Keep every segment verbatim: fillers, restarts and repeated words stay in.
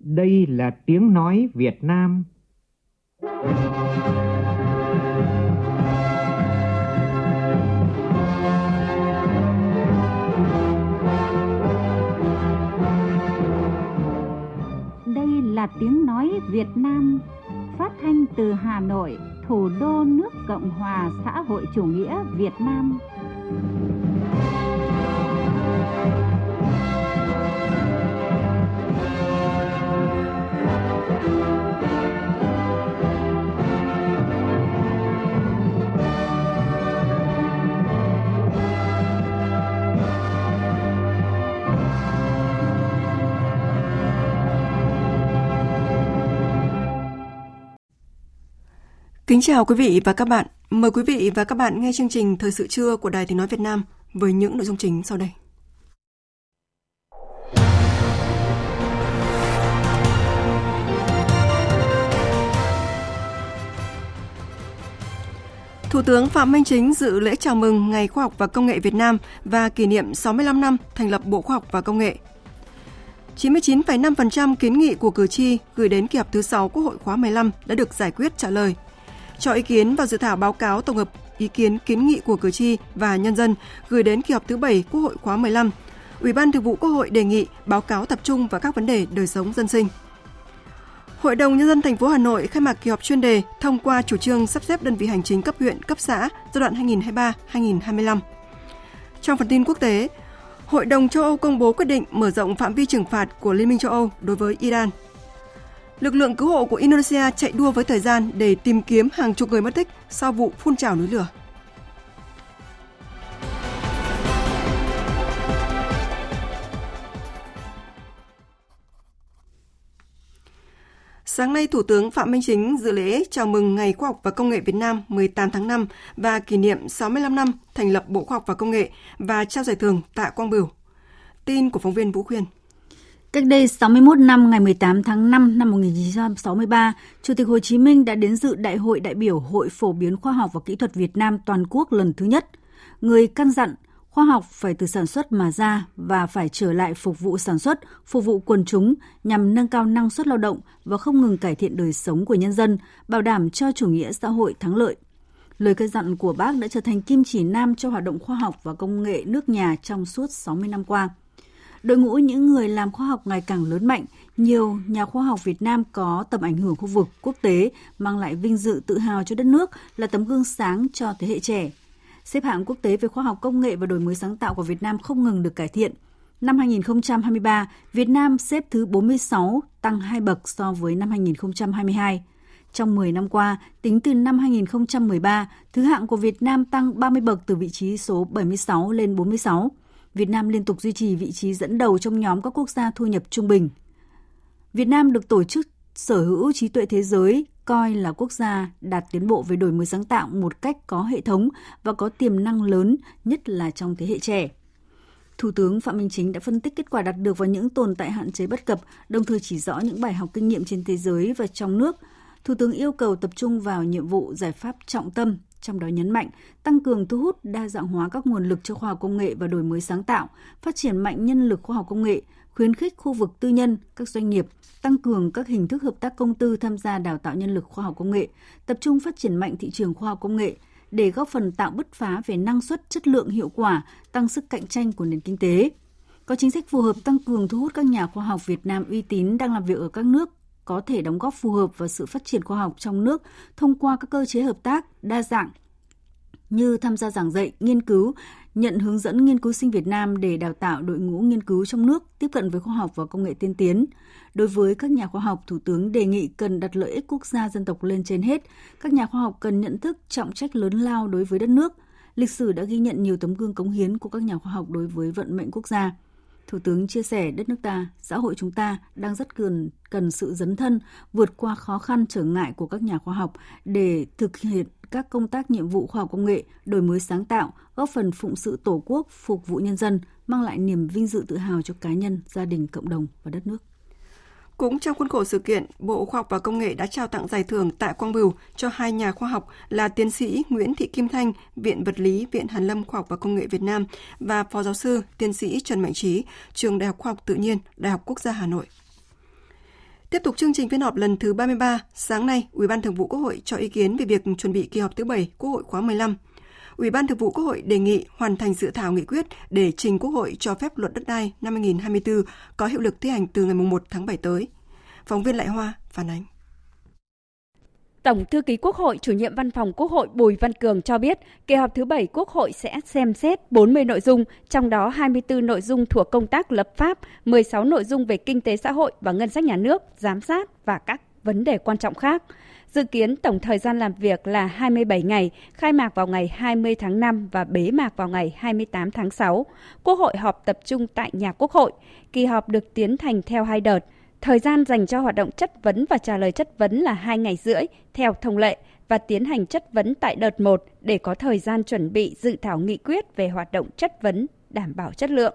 Đây là tiếng nói Việt Nam. Đây là tiếng nói Việt Nam, phát thanh từ Hà Nội, thủ đô nước Cộng hòa xã hội chủ nghĩa Việt Nam. Kính chào quý vị và các bạn. Mời quý vị và các bạn nghe chương trình Thời sự trưa của Đài Tiếng nói Việt Nam với những nội dung chính sau đây. Thủ tướng Phạm Minh Chính dự lễ chào mừng Ngày Khoa học và Công nghệ Việt Nam và kỷ niệm sáu mươi lăm năm thành lập Bộ Khoa học và Công nghệ. chín mươi chín phẩy năm phần trăm kiến nghị của cử tri gửi đến kỳ họp thứ sáu Quốc hội khóa mười lăm đã được giải quyết trả lời. Cho ý kiến vào dự thảo báo cáo tổng hợp ý kiến kiến nghị của cử tri và nhân dân gửi đến kỳ họp thứ bảy Quốc hội khóa mười lăm, Ủy ban Thường vụ Quốc hội đề nghị báo cáo tập trung vào các vấn đề đời sống dân sinh. Hội đồng Nhân dân thành phố Hà Nội khai mạc kỳ họp chuyên đề thông qua chủ trương sắp xếp đơn vị hành chính cấp huyện, cấp xã giai đoạn hai nghìn không trăm hai mươi ba đến hai nghìn không trăm hai mươi lăm. Trong phần tin quốc tế, Hội đồng châu Âu công bố quyết định mở rộng phạm vi trừng phạt của Liên minh châu Âu đối với Iran. Lực lượng cứu hộ của Indonesia chạy đua với thời gian để tìm kiếm hàng chục người mất tích sau vụ phun trào núi lửa. Sáng nay, Thủ tướng Phạm Minh Chính dự lễ chào mừng Ngày Khoa học và Công nghệ Việt Nam mười tám tháng năm và kỷ niệm sáu mươi lăm năm thành lập Bộ Khoa học và Công nghệ và trao giải thưởng Tạ Quang Bửu. Tin của phóng viên Vũ Khuyên. Cách đây sáu mươi mốt năm, ngày mười tám tháng năm năm một nghìn chín trăm sáu mươi ba, Chủ tịch Hồ Chí Minh đã đến dự Đại hội đại biểu Hội Phổ biến Khoa học và Kỹ thuật Việt Nam toàn quốc lần thứ nhất. Người căn dặn, khoa học phải từ sản xuất mà ra và phải trở lại phục vụ sản xuất, phục vụ quần chúng nhằm nâng cao năng suất lao động và không ngừng cải thiện đời sống của nhân dân, bảo đảm cho chủ nghĩa xã hội thắng lợi. Lời căn dặn của Bác đã trở thành kim chỉ nam cho hoạt động khoa học và công nghệ nước nhà trong suốt sáu mươi năm qua. Đội ngũ những người làm khoa học ngày càng lớn mạnh, nhiều nhà khoa học Việt Nam có tầm ảnh hưởng khu vực, quốc tế, mang lại vinh dự tự hào cho đất nước, là tấm gương sáng cho thế hệ trẻ. Xếp hạng quốc tế về khoa học công nghệ và đổi mới sáng tạo của Việt Nam không ngừng được cải thiện. Năm hai nghìn không trăm hai mươi ba, Việt Nam xếp thứ bốn mươi sáu, tăng hai bậc so với năm hai nghìn không trăm hai mươi hai. Trong mười năm qua, tính từ năm hai nghìn không trăm mười ba, thứ hạng của Việt Nam tăng ba mươi bậc từ vị trí số bảy mươi sáu lên bốn mươi sáu. Việt Nam liên tục duy trì vị trí dẫn đầu trong nhóm các quốc gia thu nhập trung bình. Việt Nam được Tổ chức Sở hữu trí tuệ thế giới coi là quốc gia đạt tiến bộ về đổi mới sáng tạo một cách có hệ thống và có tiềm năng lớn, nhất là trong thế hệ trẻ. Thủ tướng Phạm Minh Chính đã phân tích kết quả đạt được và những tồn tại hạn chế bất cập, đồng thời chỉ rõ những bài học kinh nghiệm trên thế giới và trong nước. Thủ tướng yêu cầu tập trung vào nhiệm vụ giải pháp trọng tâm, trong đó nhấn mạnh tăng cường thu hút đa dạng hóa các nguồn lực cho khoa học công nghệ và đổi mới sáng tạo, phát triển mạnh nhân lực khoa học công nghệ, khuyến khích khu vực tư nhân, các doanh nghiệp, tăng cường các hình thức hợp tác công tư tham gia đào tạo nhân lực khoa học công nghệ, tập trung phát triển mạnh thị trường khoa học công nghệ để góp phần tạo bứt phá về năng suất, chất lượng, hiệu quả, tăng sức cạnh tranh của nền kinh tế. Có chính sách phù hợp tăng cường thu hút các nhà khoa học Việt Nam uy tín đang làm việc ở các nước có thể đóng góp phù hợp vào sự phát triển khoa học trong nước thông qua các cơ chế hợp tác đa dạng như tham gia giảng dạy, nghiên cứu, nhận hướng dẫn nghiên cứu sinh Việt Nam để đào tạo đội ngũ nghiên cứu trong nước tiếp cận với khoa học và công nghệ tiên tiến. Đối với các nhà khoa học, Thủ tướng đề nghị cần đặt lợi ích quốc gia dân tộc lên trên hết. Các nhà khoa học cần nhận thức trọng trách lớn lao đối với đất nước. Lịch sử đã ghi nhận nhiều tấm gương cống hiến của các nhà khoa học đối với vận mệnh quốc gia. Thủ tướng chia sẻ đất nước ta, xã hội chúng ta đang rất cần, cần sự dấn thân, vượt qua khó khăn trở ngại của các nhà khoa học để thực hiện các công tác nhiệm vụ khoa học công nghệ, đổi mới sáng tạo, góp phần phụng sự Tổ quốc, phục vụ nhân dân, mang lại niềm vinh dự tự hào cho cá nhân, gia đình, cộng đồng và đất nước. Cũng trong khuôn khổ sự kiện, Bộ Khoa học và Công nghệ đã trao tặng giải thưởng Tạ Quang Bửu cho hai nhà khoa học là tiến sĩ Nguyễn Thị Kim Thanh, Viện Vật lý, Viện Hàn lâm Khoa học và Công nghệ Việt Nam và phó giáo sư tiến sĩ Trần Mạnh Trí, Trường Đại học Khoa học Tự nhiên, Đại học Quốc gia Hà Nội. Tiếp tục chương trình phiên họp lần thứ ba mươi ba, sáng nay, Ủy ban Thường vụ Quốc hội cho ý kiến về việc chuẩn bị kỳ họp thứ bảy Quốc hội khóa mười lăm. Ủy ban Thường vụ Quốc hội đề nghị hoàn thành dự thảo nghị quyết để trình Quốc hội cho phép luật đất đai năm hai nghìn không trăm hai mươi tư có hiệu lực thi hành từ ngày một tháng bảy tới. Phóng viên Lại Hoa phản ánh. Tổng thư ký Quốc hội, chủ nhiệm Văn phòng Quốc hội Bùi Văn Cường cho biết, kỳ họp thứ bảy Quốc hội sẽ xem xét bốn mươi nội dung, trong đó hai mươi tư nội dung thuộc công tác lập pháp, mười sáu nội dung về kinh tế xã hội và ngân sách nhà nước, giám sát và các vấn đề quan trọng khác. Dự kiến tổng thời gian làm việc là hai mươi bảy ngày, khai mạc vào ngày hai mươi tháng năm và bế mạc vào ngày hai mươi tám tháng sáu. Quốc hội họp tập trung tại nhà Quốc hội. Kỳ họp được tiến hành theo hai đợt. Thời gian dành cho hoạt động chất vấn và trả lời chất vấn là hai ngày rưỡi theo thông lệ và tiến hành chất vấn tại đợt một để có thời gian chuẩn bị dự thảo nghị quyết về hoạt động chất vấn đảm bảo chất lượng.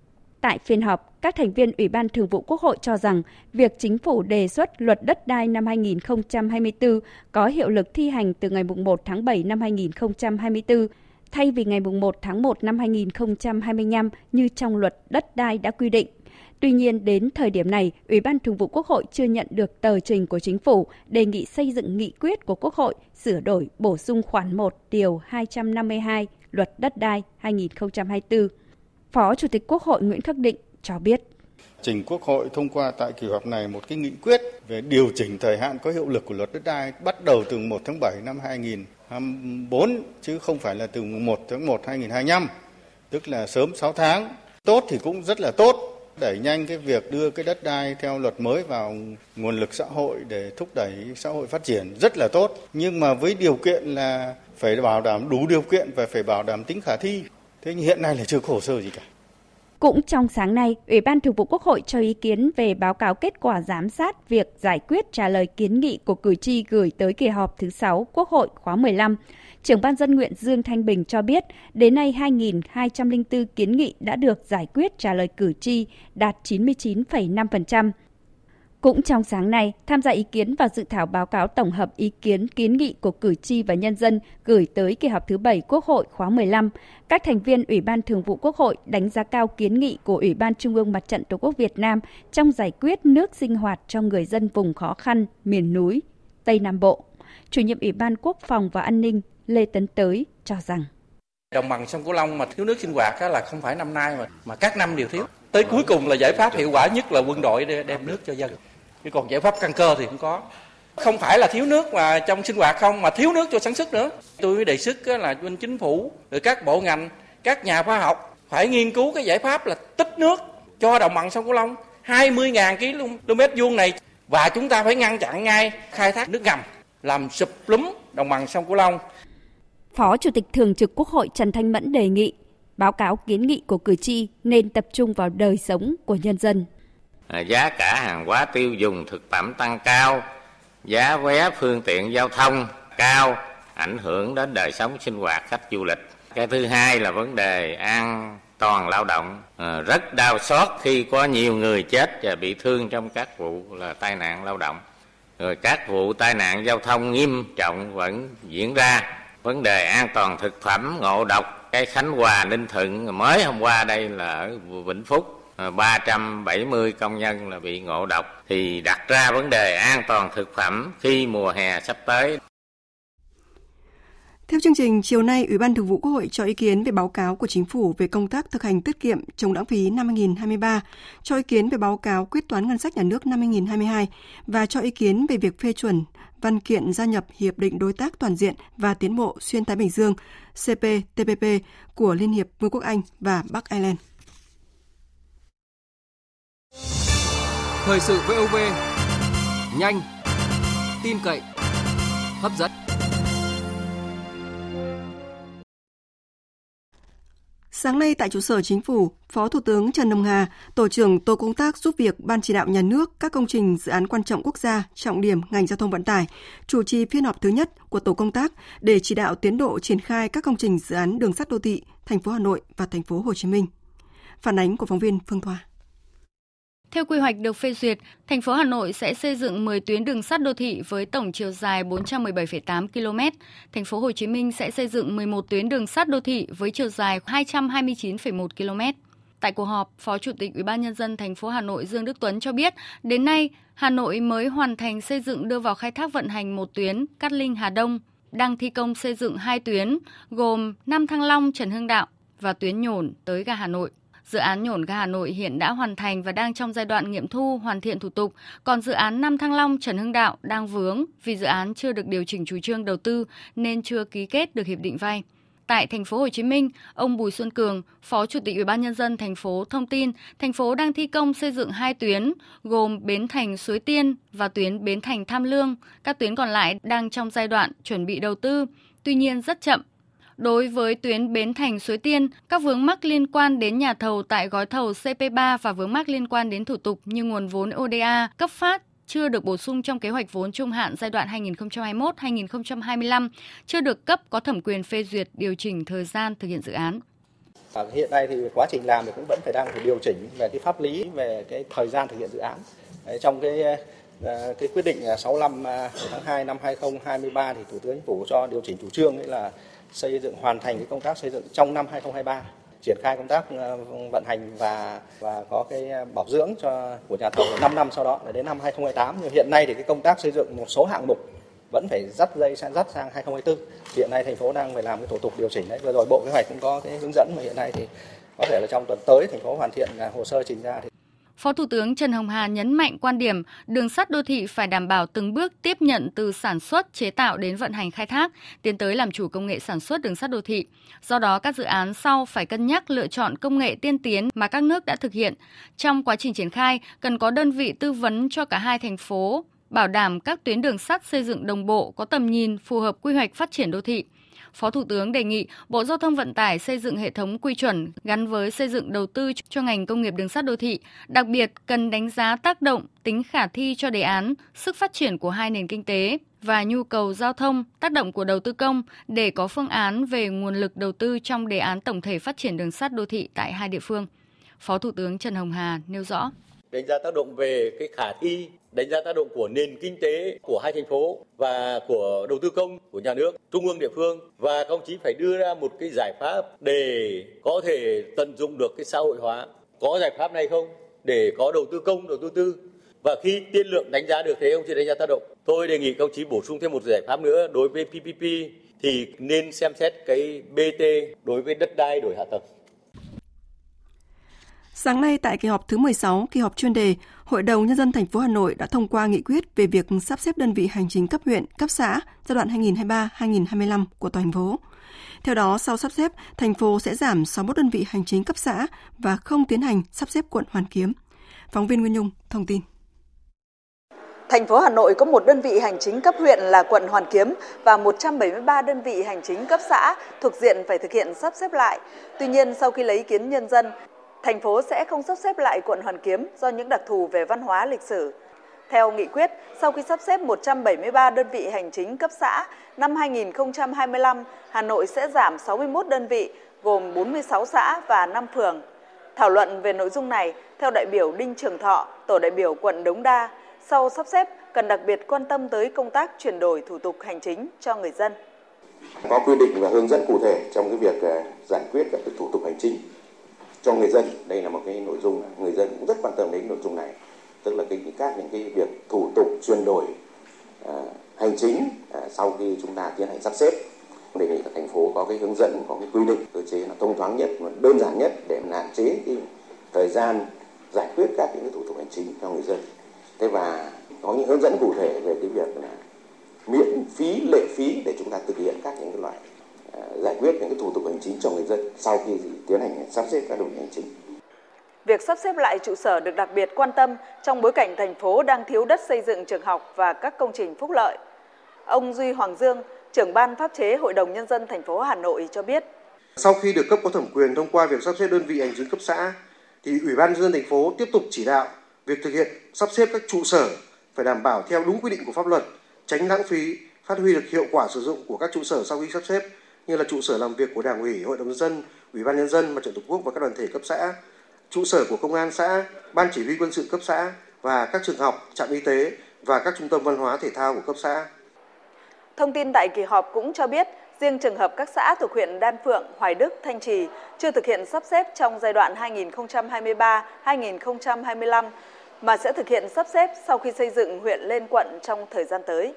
Tại phiên họp, các thành viên Ủy ban Thường vụ Quốc hội cho rằng việc Chính phủ đề xuất luật đất đai năm hai nghìn không trăm hai mươi tư có hiệu lực thi hành từ ngày một tháng bảy năm hai nghìn không trăm hai mươi tư thay vì ngày một tháng một năm hai nghìn không trăm hai mươi lăm như trong luật đất đai đã quy định. Tuy nhiên, đến thời điểm này, Ủy ban Thường vụ Quốc hội chưa nhận được tờ trình của Chính phủ đề nghị xây dựng nghị quyết của Quốc hội sửa đổi bổ sung khoản một điều hai trăm năm mươi hai Luật Đất đai hai nghìn không trăm hai mươi tư. Phó Chủ tịch Quốc hội Nguyễn Khắc Định cho biết. Trình Quốc hội thông qua tại kỳ họp này một cái nghị quyết về điều chỉnh thời hạn có hiệu lực của Luật Đất đai bắt đầu từ một tháng bảy năm hai nghìn không trăm hai mươi tư chứ không phải là từ một tháng một năm hai nghìn không trăm hai mươi lăm, tức là sớm sáu tháng. Tốt thì cũng rất là tốt. Đẩy nhanh cái việc đưa cái đất đai theo luật mới vào nguồn lực xã hội để thúc đẩy xã hội phát triển rất là tốt. Nhưng mà với điều kiện là phải bảo đảm đủ điều kiện và phải bảo đảm tính khả thi. Thế nhưng hiện nay là chưa có hồ sơ gì cả. Cũng trong sáng nay, Ủy ban Thường vụ Quốc hội cho ý kiến về báo cáo kết quả giám sát việc giải quyết trả lời kiến nghị của cử tri gửi tới kỳ họp thứ sáu Quốc hội khóa mười lăm. Trưởng ban dân nguyện Dương Thanh Bình cho biết, đến nay hai nghìn hai trăm lẻ bốn kiến nghị đã được giải quyết trả lời cử tri, đạt chín mươi chín phẩy năm phần trăm. Cũng trong sáng nay, tham gia ý kiến và dự thảo báo cáo tổng hợp ý kiến kiến nghị của cử tri và nhân dân gửi tới kỳ họp thứ bảy Quốc hội khóa mười lăm, các thành viên Ủy ban Thường vụ Quốc hội đánh giá cao kiến nghị của Ủy ban Trung ương Mặt trận Tổ quốc Việt Nam trong giải quyết nước sinh hoạt cho người dân vùng khó khăn, miền núi, Tây Nam Bộ. Chủ nhiệm Ủy ban Quốc phòng và An ninh Lê Tấn Tới cho rằng đồng bằng sông Cửu Long mà thiếu nước sinh hoạt là không phải năm nay mà mà các năm đều thiếu. Tới cuối cùng là giải pháp hiệu quả nhất là quân đội đem nước cho dân. Chứ còn giải pháp căn cơ thì không có. Không phải là thiếu nước mà trong sinh hoạt không, mà thiếu nước cho sản xuất nữa. Tôi mới đề xuất là bên chính phủ, rồi các bộ ngành, các nhà khoa học phải nghiên cứu cái giải pháp là tích nước cho đồng bằng sông Cửu Long hai mươi nghìn ki lô mét vuông này, và chúng ta phải ngăn chặn ngay khai thác nước ngầm làm sụp lún đồng bằng sông Cửu Long. Phó Chủ tịch Thường trực Quốc hội Trần Thanh Mẫn đề nghị báo cáo kiến nghị của cử tri nên tập trung vào đời sống của nhân dân. Giá cả hàng hóa tiêu dùng thực phẩm tăng cao, giá vé phương tiện giao thông cao, ảnh hưởng đến đời sống sinh hoạt khách du lịch. Cái thứ hai là vấn đề an toàn lao động, à, rất đau xót khi có nhiều người chết và bị thương trong các vụ là tai nạn lao động. Rồi các vụ tai nạn giao thông nghiêm trọng vẫn diễn ra. Vấn đề an toàn thực phẩm, ngộ độc, cái Khánh Hòa, Ninh Thuận mới hôm qua đây là ở Vĩnh Phúc. ba trăm bảy mươi công nhân là bị ngộ độc thì đặt ra vấn đề an toàn thực phẩm khi mùa hè sắp tới. Theo chương trình, chiều nay, Ủy ban Thường vụ Quốc hội cho ý kiến về báo cáo của Chính phủ về công tác thực hành tiết kiệm chống lãng phí năm hai nghìn không trăm hai mươi ba, cho ý kiến về báo cáo quyết toán ngân sách nhà nước năm hai nghìn không trăm hai mươi hai và cho ý kiến về việc phê chuẩn văn kiện gia nhập Hiệp định Đối tác Toàn diện và Tiến bộ Xuyên Thái Bình Dương C P T P P của Liên hiệp Vương quốc Anh và Bắc Ireland. Thời sự vê o vê, nhanh, tin cậy, hấp dẫn. Sáng nay tại trụ sở Chính phủ, Phó Thủ tướng Trần Hồng Hà, Tổ trưởng Tổ công tác giúp việc Ban chỉ đạo nhà nước các công trình dự án quan trọng quốc gia, trọng điểm ngành giao thông vận tải, chủ trì phiên họp thứ nhất của Tổ công tác để chỉ đạo tiến độ triển khai các công trình dự án đường sắt đô thị, thành phố Hà Nội và thành phố Hồ Chí Minh. Phản ánh của phóng viên Phương Thoa. Theo quy hoạch được phê duyệt, thành phố Hà Nội sẽ xây dựng mười tuyến đường sắt đô thị với tổng chiều dài bốn trăm mười bảy phẩy tám ki lô mét. Thành phố Hồ Chí Minh sẽ xây dựng mười một tuyến đường sắt đô thị với chiều dài hai trăm hai mươi chín phẩy một ki lô mét. Tại cuộc họp, Phó Chủ tịch Ủy ban Nhân dân thành phố Hà Nội Dương Đức Tuấn cho biết, đến nay, Hà Nội mới hoàn thành xây dựng đưa vào khai thác vận hành một tuyến Cát Linh Hà Đông, đang thi công xây dựng hai tuyến gồm Nam Thăng Long Trần Hưng Đạo và tuyến Nhổn tới ga Hà Nội. Dự án Nhổn ga Hà Nội hiện đã hoàn thành và đang trong giai đoạn nghiệm thu hoàn thiện thủ tục, còn dự án Nam Thăng Long Trần Hưng Đạo đang vướng vì dự án chưa được điều chỉnh chủ trương đầu tư nên chưa ký kết được hiệp định vay. Tại thành phố Hồ Chí Minh, ông Bùi Xuân Cường, Phó Chủ tịch Ủy ban Nhân dân thành phố thông tin, thành phố đang thi công xây dựng hai tuyến gồm Bến Thành Suối Tiên và tuyến Bến Thành Tham Lương. Các tuyến còn lại đang trong giai đoạn chuẩn bị đầu tư, tuy nhiên rất chậm. Đối với tuyến Bến Thành Suối Tiên, các vướng mắc liên quan đến nhà thầu tại gói thầu xê pê ba và vướng mắc liên quan đến thủ tục như nguồn vốn ô đê a cấp phát chưa được bổ sung trong kế hoạch vốn trung hạn giai đoạn hai nghìn không trăm hai mươi mốt đến hai nghìn không trăm hai mươi lăm, chưa được cấp có thẩm quyền phê duyệt điều chỉnh thời gian thực hiện dự án. Hiện nay thì quá trình làm thì cũng vẫn phải đang phải điều chỉnh về cái pháp lý, về cái thời gian thực hiện dự án. Trong cái cái quyết định sáu mươi lăm tháng hai năm hai nghìn không trăm hai mươi ba thì Thủ tướng Chính phủ cho điều chỉnh chủ trương ấy là xây dựng hoàn thành cái công tác xây dựng trong năm hai nghìn không trăm hai mươi ba, triển khai công tác vận hành và và có cái bảo dưỡng cho của nhà thầu năm năm sau đó là đến năm hai nghìn không trăm hai mươi tám. Nhưng hiện nay thì cái công tác xây dựng một số hạng mục vẫn phải dắt dây sang dắt sang hai nghìn không trăm hai mươi tư. Hiện nay thành phố đang phải làm cái thủ tục điều chỉnh đấy. Vừa rồi Bộ Kế hoạch cũng có cái hướng dẫn mà hiện nay thì có thể là trong tuần tới thành phố hoàn thiện hồ sơ trình ra. Thì Phó Thủ tướng Trần Hồng Hà nhấn mạnh quan điểm đường sắt đô thị phải đảm bảo từng bước tiếp nhận từ sản xuất, chế tạo đến vận hành khai thác, tiến tới làm chủ công nghệ sản xuất đường sắt đô thị. Do đó, các dự án sau phải cân nhắc lựa chọn công nghệ tiên tiến mà các nước đã thực hiện. Trong quá trình triển khai, cần có đơn vị tư vấn cho cả hai thành phố, bảo đảm các tuyến đường sắt xây dựng đồng bộ, có tầm nhìn phù hợp quy hoạch phát triển đô thị. Phó Thủ tướng đề nghị Bộ Giao thông Vận tải xây dựng hệ thống quy chuẩn gắn với xây dựng đầu tư cho ngành công nghiệp đường sắt đô thị. Đặc biệt, cần đánh giá tác động, tính khả thi cho đề án, sức phát triển của hai nền kinh tế và nhu cầu giao thông, tác động của đầu tư công để có phương án về nguồn lực đầu tư trong đề án tổng thể phát triển đường sắt đô thị tại hai địa phương. Phó Thủ tướng Trần Hồng Hà nêu rõ. Đánh giá tác động về cái khả thi, đánh giá tác động của nền kinh tế của hai thành phố và của đầu tư công của nhà nước, trung ương địa phương, và các ông chí phải đưa ra một cái giải pháp để có thể tận dụng được cái xã hội hóa. Có giải pháp này không? Để có đầu tư công, đầu tư tư. Và khi tiên lượng đánh giá được thế, ông chí đánh giá tác động. Tôi đề nghị các ông chí bổ sung thêm một giải pháp nữa đối với pê pê pê thì nên xem xét cái bê tê đối với đất đai đổi hạ tầng. Sáng nay tại kỳ họp thứ mười sáu, kỳ họp chuyên đề, Hội đồng Nhân dân thành phố Hà Nội đã thông qua nghị quyết về việc sắp xếp đơn vị hành chính cấp huyện, cấp xã giai đoạn hai nghìn không trăm hai mươi ba đến hai nghìn không trăm hai mươi lăm của thành phố. Theo đó, sau sắp xếp, thành phố sẽ giảm sáu mươi mốt đơn vị hành chính cấp xã và không tiến hành sắp xếp quận Hoàn Kiếm. Phóng viên Nguyên Nhung thông tin. Thành phố Hà Nội có một đơn vị hành chính cấp huyện là quận Hoàn Kiếm và một trăm bảy mươi ba đơn vị hành chính cấp xã thuộc diện phải thực hiện sắp xếp lại. Tuy nhiên, sau khi lấy ý kiến nhân dân, thành phố sẽ không sắp xếp lại quận Hoàn Kiếm do những đặc thù về văn hóa lịch sử. Theo nghị quyết, sau khi sắp xếp một trăm bảy mươi ba đơn vị hành chính cấp xã, năm hai nghìn không trăm hai mươi lăm, Hà Nội sẽ giảm sáu mươi mốt đơn vị, gồm bốn mươi sáu xã và năm phường. Thảo luận về nội dung này, theo đại biểu Đinh Trường Thọ, tổ đại biểu quận Đống Đa, sau sắp xếp cần đặc biệt quan tâm tới công tác chuyển đổi thủ tục hành chính cho người dân. Có quy định và hướng dẫn cụ thể trong cái việc giải quyết các cái thủ tục hành chính cho người dân. Đây là một cái nội dung người dân cũng rất quan tâm đến nội dung này, tức là cái các những cái việc thủ tục chuyển đổi uh, hành chính uh, sau khi chúng ta tiến hành sắp xếp. Đề nghị các thành phố có cái hướng dẫn, có cái quy định cơ chế là thông thoáng nhất và đơn giản nhất để hạn chế cái thời gian giải quyết các những cái thủ tục hành chính cho người dân. Thế và có những hướng dẫn cụ thể về cái việc là miễn phí, lệ phí để chúng ta thực hiện các những cái loại uh, giải quyết những cái thủ tục hành chính cho người dân sau khi tiến hành sắp xếp các đơn vị hành chính. Việc sắp xếp lại trụ sở được đặc biệt quan tâm trong bối cảnh thành phố đang thiếu đất xây dựng trường học và các công trình phúc lợi. Ông Duy Hoàng Dương, trưởng ban pháp chế Hội đồng Nhân dân thành phố Hà Nội cho biết. Sau khi được cấp có thẩm quyền thông qua việc sắp xếp đơn vị hành chính cấp xã, thì Ủy ban Nhân dân thành phố tiếp tục chỉ đạo việc thực hiện sắp xếp các trụ sở phải đảm bảo theo đúng quy định của pháp luật, tránh lãng phí, phát huy được hiệu quả sử dụng của các trụ sở sau khi sắp xếp, như là trụ sở làm việc của Đảng ủy, Hội đồng Nhân dân, Ủy ban Nhân dân, Mặt trận Tổ quốc và các đoàn thể cấp xã, trụ sở của công an xã, ban chỉ huy quân sự cấp xã và các trường học, trạm y tế và các trung tâm văn hóa thể thao của cấp xã. Thông tin tại kỳ họp cũng cho biết, Riêng trường hợp các xã thuộc huyện Đan Phượng, Hoài Đức, Thanh Trì chưa thực hiện sắp xếp trong giai đoạn hai nghìn không trăm hai mươi ba đến hai nghìn không trăm hai mươi lăm mà sẽ thực hiện sắp xếp sau khi xây dựng huyện lên quận trong thời gian tới.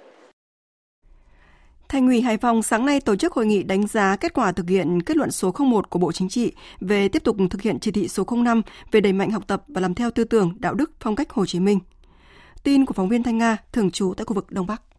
Thành ủy Hải Phòng sáng nay tổ chức hội nghị đánh giá kết quả thực hiện kết luận số không một của Bộ Chính trị về tiếp tục thực hiện chỉ thị số không năm về đẩy mạnh học tập và làm theo tư tưởng, đạo đức, phong cách Hồ Chí Minh. Tin của phóng viên Thanh Nga, thường trú tại khu vực Đông Bắc.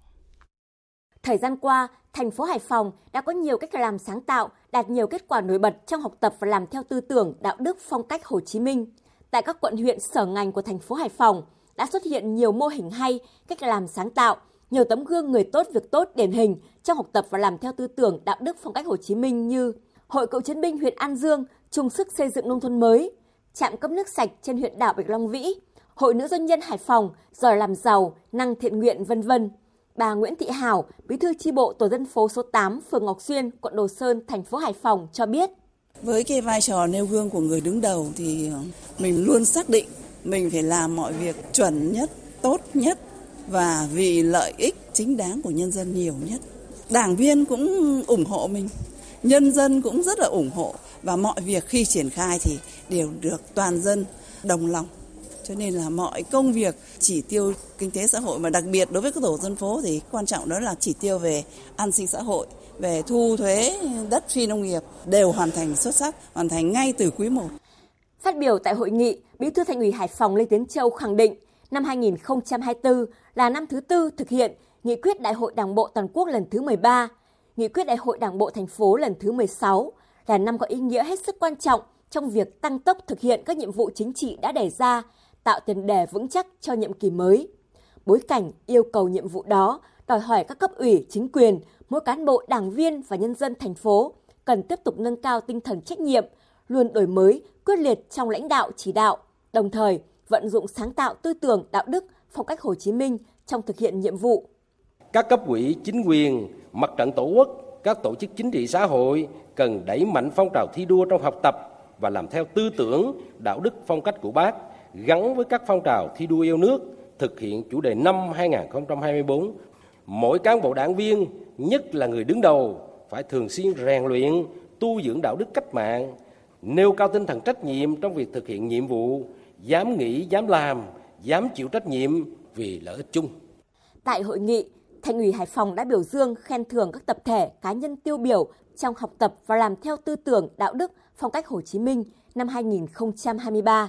Thời gian qua, thành phố Hải Phòng đã có nhiều cách làm sáng tạo, đạt nhiều kết quả nổi bật trong học tập và làm theo tư tưởng, đạo đức, phong cách Hồ Chí Minh. Tại các quận huyện sở ngành của thành phố Hải Phòng đã xuất hiện nhiều mô hình hay, cách làm sáng tạo, nhiều tấm gương người tốt việc tốt điển hình trong học tập và làm theo tư tưởng, đạo đức, phong cách Hồ Chí Minh như Hội Cựu chiến binh huyện An Dương chung sức xây dựng nông thôn mới, trạm cấp nước sạch trên huyện đảo Bạch Long Vĩ, Hội Nữ doanh nhân Hải Phòng giỏi làm giàu, năng thiện nguyện, vân vân. Bà Nguyễn Thị Hảo, bí thư chi bộ tổ dân phố số tám, phường Ngọc Xuyên, quận Đồ Sơn, thành phố Hải Phòng cho biết: Với cái vai trò nêu gương của người đứng đầu thì mình luôn xác định mình phải làm mọi việc chuẩn nhất, tốt nhất và vì lợi ích chính đáng của nhân dân nhiều nhất. Đảng viên cũng ủng hộ mình, nhân dân cũng rất là ủng hộ và mọi việc khi triển khai thì đều được toàn dân đồng lòng. Cho nên là mọi công việc chỉ tiêu kinh tế xã hội mà đặc biệt đối với các tổ dân phố thì quan trọng đó là chỉ tiêu về an sinh xã hội, về thu thuế đất phi nông nghiệp đều hoàn thành xuất sắc, hoàn thành ngay từ quý một. Phát biểu tại hội nghị, Bí thư Thành ủy Hải Phòng Lê Tiến Châu khẳng định năm hai nghìn không trăm hai mươi tư là năm thứ tư thực hiện Nghị quyết Đại hội Đảng bộ Toàn quốc lần thứ mười ba, Nghị quyết Đại hội Đảng bộ thành phố lần thứ mười sáu, là năm có ý nghĩa hết sức quan trọng trong việc tăng tốc thực hiện các nhiệm vụ chính trị đã đề ra, tạo tiền đề vững chắc cho nhiệm kỳ mới. Bối cảnh yêu cầu nhiệm vụ đó đòi hỏi các cấp ủy, chính quyền, mỗi cán bộ, đảng viên và nhân dân thành phố cần tiếp tục nâng cao tinh thần trách nhiệm, luôn đổi mới, quyết liệt trong lãnh đạo chỉ đạo, đồng thời vận dụng sáng tạo tư tưởng, đạo đức, phong cách Hồ Chí Minh trong thực hiện nhiệm vụ. Các cấp ủy, chính quyền, mặt trận tổ quốc, các tổ chức chính trị xã hội cần đẩy mạnh phong trào thi đua trong học tập và làm theo tư tưởng, đạo đức, phong cách của Bác, gắn với các phong trào thi đua yêu nước, thực hiện chủ đề năm hai nghìn không trăm hai mươi tư. Mỗi cán bộ đảng viên, nhất là người đứng đầu, phải thường xuyên rèn luyện, tu dưỡng đạo đức cách mạng, nêu cao tinh thần trách nhiệm trong việc thực hiện nhiệm vụ, dám nghĩ, dám làm, dám chịu trách nhiệm vì lợi ích chung. Tại hội nghị, Thành ủy Hải Phòng đã biểu dương khen thưởng các tập thể, cá nhân tiêu biểu trong học tập và làm theo tư tưởng, đạo đức, phong cách Hồ Chí Minh năm hai nghìn không trăm hai mươi ba.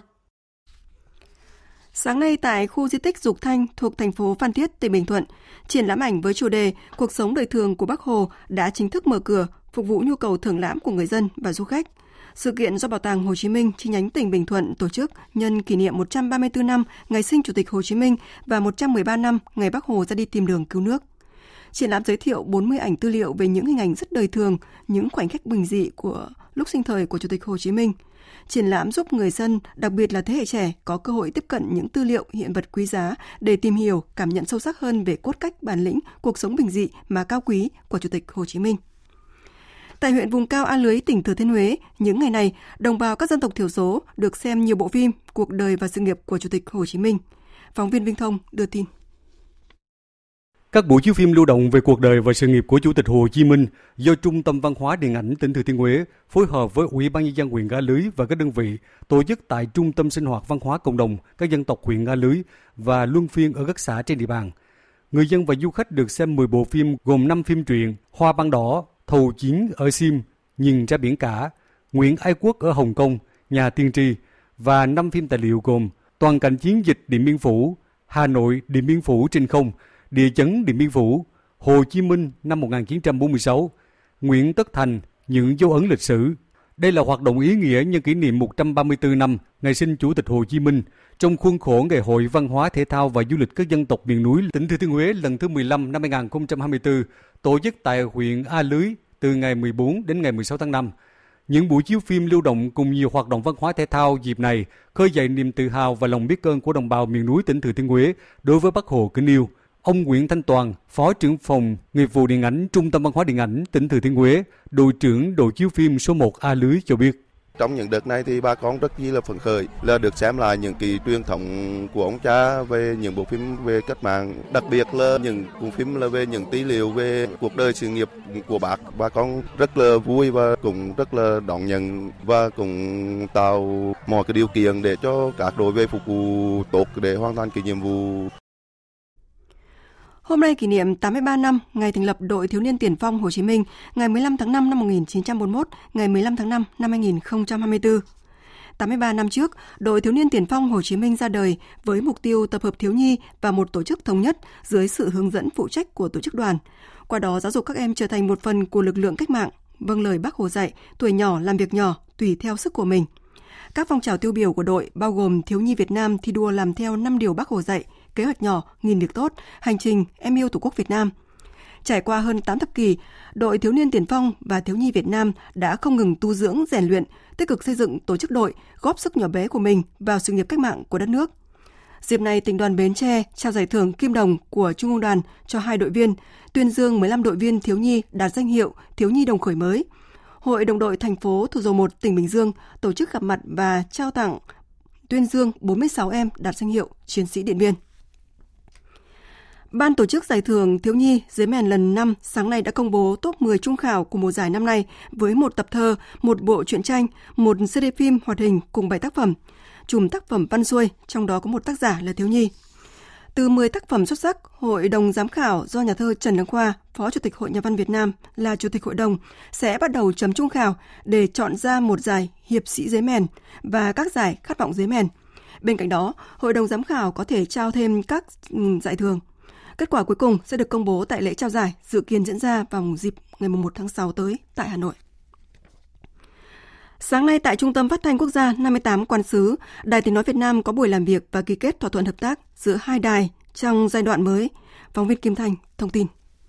Sáng nay tại khu di tích Dục Thanh thuộc thành phố Phan Thiết, tỉnh Bình Thuận, triển lãm ảnh với chủ đề Cuộc sống đời thường của Bác Hồ đã chính thức mở cửa, phục vụ nhu cầu thưởng lãm của người dân và du khách. Sự kiện do Bảo tàng Hồ Chí Minh chi nhánh tỉnh Bình Thuận tổ chức nhân kỷ niệm một trăm ba mươi tư năm ngày sinh Chủ tịch Hồ Chí Minh và một trăm mười ba năm ngày Bác Hồ ra đi tìm đường cứu nước. Triển lãm giới thiệu bốn mươi ảnh tư liệu về những hình ảnh rất đời thường, những khoảnh khắc bình dị của lúc sinh thời của Chủ tịch Hồ Chí Minh. Triển lãm giúp người dân, đặc biệt là thế hệ trẻ, có cơ hội tiếp cận những tư liệu, hiện vật quý giá để tìm hiểu, cảm nhận sâu sắc hơn về cốt cách, bản lĩnh, cuộc sống bình dị mà cao quý của Chủ tịch Hồ Chí Minh. Tại huyện vùng cao A Lưới, tỉnh Thừa Thiên Huế, những ngày này, đồng bào các dân tộc thiểu số được xem nhiều bộ phim cuộc đời và sự nghiệp của Chủ tịch Hồ Chí Minh. Phóng viên Vinh Thông đưa tin. Các buổi chiếu phim lưu động về cuộc đời và sự nghiệp của Chủ tịch Hồ Chí Minh do Trung tâm Văn hóa Điện ảnh tỉnh Thừa Thiên Huế phối hợp với Ủy ban nhân dân huyện A Lưới và các đơn vị tổ chức tại Trung tâm Sinh hoạt Văn hóa Cộng đồng các dân tộc huyện A Lưới và luân phiên ở các xã trên địa bàn. Người dân và du khách được xem mười bộ phim gồm năm phim truyện: Hoa Băng Đỏ, Thầu Chiến ở Sim, Nhìn ra biển cả, Nguyễn Ái Quốc ở Hồng Kông, Nhà Tiên tri và năm phim tài liệu gồm Toàn cảnh chiến dịch Điện Biên Phủ, Hà Nội Điện Biên Phủ trên không, Địa chấn Điện Biên Phủ, Hồ Chí Minh năm một nghìn chín trăm bốn mươi sáu, Nguyễn Tất Thành, Những dấu ấn lịch sử. Đây là hoạt động ý nghĩa nhân kỷ niệm một trăm ba mươi tư năm ngày sinh Chủ tịch Hồ Chí Minh trong khuôn khổ Ngày hội Văn hóa Thể thao và Du lịch các dân tộc miền núi tỉnh Thừa Thiên Huế lần thứ mười lăm năm hai nghìn không trăm hai mươi tư, tổ chức tại huyện A Lưới từ ngày mười bốn đến ngày mười sáu tháng năm. Những buổi chiếu phim lưu động cùng nhiều hoạt động văn hóa thể thao dịp này khơi dậy niềm tự hào và lòng biết ơn của đồng bào miền núi tỉnh Thừa Thiên Huế đối với Bác Hồ kính yêu. Ông Nguyễn Thanh Toàn, Phó trưởng phòng nghiệp vụ điện ảnh Trung tâm Văn hóa Điện ảnh tỉnh Thừa Thiên Huế, đội trưởng đội chiếu phim số một A Lưới cho biết. Trong những đợt này thì bà con rất chi là phấn khởi là được xem lại những kỳ truyền thống của ông cha về những bộ phim về cách mạng, đặc biệt là những bộ phim là về những tư liệu về cuộc đời sự nghiệp của bác. Bà con rất là vui và cũng rất là đón nhận và cũng tạo mọi cái điều kiện để cho các đội về phục vụ tốt để hoàn thành cái nhiệm vụ. Hôm nay kỷ niệm tám mươi ba năm ngày thành lập Đội Thiếu niên Tiền phong Hồ Chí Minh, ngày mười lăm tháng năm năm một nghìn chín trăm bốn mươi mốt, ngày mười lăm tháng năm năm hai nghìn không trăm hai mươi tư. tám mươi ba năm trước, Đội Thiếu niên Tiền phong Hồ Chí Minh ra đời với mục tiêu tập hợp thiếu nhi và một tổ chức thống nhất dưới sự hướng dẫn phụ trách của tổ chức đoàn. Qua đó giáo dục các em trở thành một phần của lực lượng cách mạng, vâng lời Bác Hồ dạy, tuổi nhỏ làm việc nhỏ, tùy theo sức của mình. Các phong trào tiêu biểu của đội bao gồm Thiếu nhi Việt Nam thi đua làm theo năm điều Bác Hồ dạy, kế hoạch nhỏ, nghìn việc tốt, hành trình em yêu Tổ quốc Việt Nam. Trải qua hơn tám thập kỷ, Đội Thiếu niên Tiền phong và Thiếu nhi Việt Nam đã không ngừng tu dưỡng, rèn luyện, tích cực xây dựng tổ chức đội, góp sức nhỏ bé của mình vào sự nghiệp cách mạng của đất nước. Dịp này, tỉnh đoàn Bến Tre trao giải thưởng Kim Đồng của Trung ương Đoàn cho hai đội viên, tuyên dương mười lăm đội viên thiếu nhi đạt danh hiệu Thiếu nhi đồng khởi mới. Hội đồng đội thành phố Thủ Dầu Một, tỉnh Bình Dương tổ chức gặp mặt và trao tặng tuyên dương bốn mươi sáu em đạt danh hiệu Chiến sĩ Điện Biên. Ban tổ chức giải thưởng Thiếu nhi Giấy Mèn lần năm sáng nay đã công bố top mười trung khảo của mùa giải năm nay với một tập thơ, một bộ truyện tranh, một xê đê phim hoạt hình cùng bảy tác phẩm. Chùm tác phẩm văn xuôi, trong đó có một tác giả là thiếu nhi. Từ mười tác phẩm xuất sắc, Hội đồng giám khảo do nhà thơ Trần Đăng Khoa, Phó Chủ tịch Hội Nhà văn Việt Nam là Chủ tịch Hội đồng, sẽ bắt đầu chấm trung khảo để chọn ra một giải Hiệp sĩ Giấy Mèn và các giải Khát vọng Giấy Mèn. Bên cạnh đó, Hội đồng giám khảo có thể trao thêm các giải thưởng. Kết quả cuối cùng sẽ được công bố tại lễ trao giải, dự kiến diễn ra vào dịp ngày mùng một tháng sáu tới tại Hà Nội. Sáng nay tại Trung tâm Phát thanh Quốc gia năm mươi tám Quán sứ, Đài Tiếng nói Việt Nam có buổi làm việc và ký kết thỏa thuận hợp tác giữa hai đài trong giai đoạn mới. Phóng viên Kim Thanh thông tin.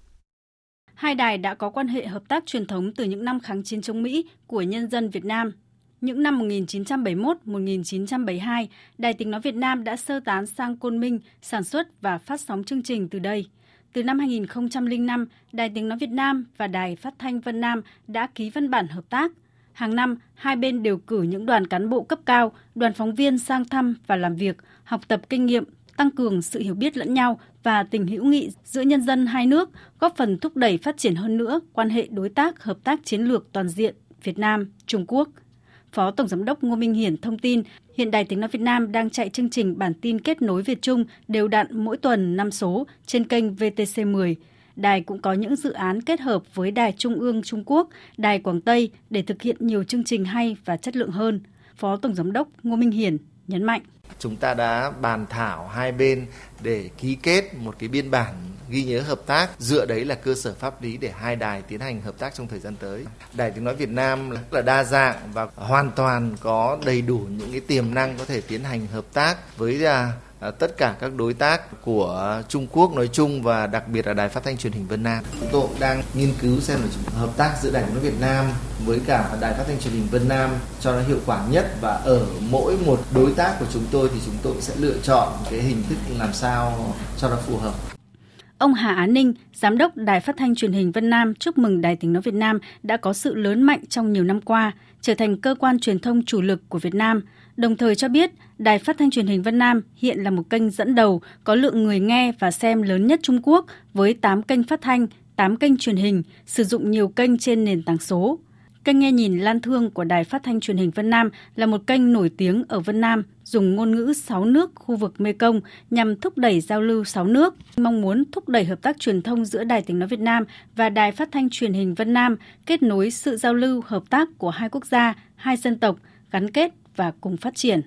Hai đài đã có quan hệ hợp tác truyền thống từ những năm kháng chiến chống Mỹ của nhân dân Việt Nam. Những năm một nghìn chín trăm bảy mươi mốt đến một nghìn chín trăm bảy mươi hai, Đài Tiếng nói Việt Nam đã sơ tán sang Côn Minh, sản xuất và phát sóng chương trình từ đây. Từ năm hai nghìn không trăm lẻ năm, Đài Tiếng nói Việt Nam và Đài Phát thanh Vân Nam đã ký văn bản hợp tác. Hàng năm, hai bên đều cử những đoàn cán bộ cấp cao, đoàn phóng viên sang thăm và làm việc, học tập kinh nghiệm, tăng cường sự hiểu biết lẫn nhau và tình hữu nghị giữa nhân dân hai nước, góp phần thúc đẩy phát triển hơn nữa quan hệ đối tác hợp tác chiến lược toàn diện Việt Nam - Trung Quốc. Phó Tổng Giám đốc Ngô Minh Hiển thông tin, hiện Đài Tiếng nói Việt Nam đang chạy chương trình bản tin kết nối Việt Trung đều đặn mỗi tuần năm số trên kênh vê tê xê mười. Đài cũng có những dự án kết hợp với Đài Trung ương Trung Quốc, Đài Quảng Tây để thực hiện nhiều chương trình hay và chất lượng hơn. Phó Tổng Giám đốc Ngô Minh Hiển nhấn mạnh. Chúng ta đã bàn thảo hai bên để ký kết một cái biên bản ghi nhớ hợp tác, dựa đấy là cơ sở pháp lý để hai đài tiến hành hợp tác trong thời gian tới. Đài Tiếng nói Việt Nam là đa dạng và hoàn toàn có đầy đủ những cái tiềm năng có thể tiến hành hợp tác với tất cả các đối tác của Trung Quốc nói chung và đặc biệt là Đài Phát thanh Truyền hình Vân Nam. Chúng tôi đang nghiên cứu xem là hợp tác giữa Đài Tiếng nói Việt Nam với cả Đài Phát thanh Truyền hình Vân Nam cho nó hiệu quả nhất, và ở mỗi một đối tác của chúng tôi thì chúng tôi sẽ lựa chọn cái hình thức làm sao cho nó phù hợp. Ông Hà Á Ninh, Giám đốc Đài Phát thanh Truyền hình Vân Nam chúc mừng Đài Tiếng nói Việt Nam đã có sự lớn mạnh trong nhiều năm qua, trở thành cơ quan truyền thông chủ lực của Việt Nam. Đồng thời cho biết, Đài Phát thanh Truyền hình Vân Nam hiện là một kênh dẫn đầu có lượng người nghe và xem lớn nhất Trung Quốc với tám kênh phát thanh, tám kênh truyền hình, sử dụng nhiều kênh trên nền tảng số. Kênh nghe nhìn Lan Thương của Đài Phát thanh Truyền hình Vân Nam là một kênh nổi tiếng ở Vân Nam, dùng ngôn ngữ sáu nước khu vực Mekong nhằm thúc đẩy giao lưu sáu nước, mong muốn thúc đẩy hợp tác truyền thông giữa Đài Tiếng nói Việt Nam và Đài Phát thanh Truyền hình Vân Nam, kết nối sự giao lưu hợp tác của hai quốc gia, hai dân tộc, gắn kết và cùng phát triển.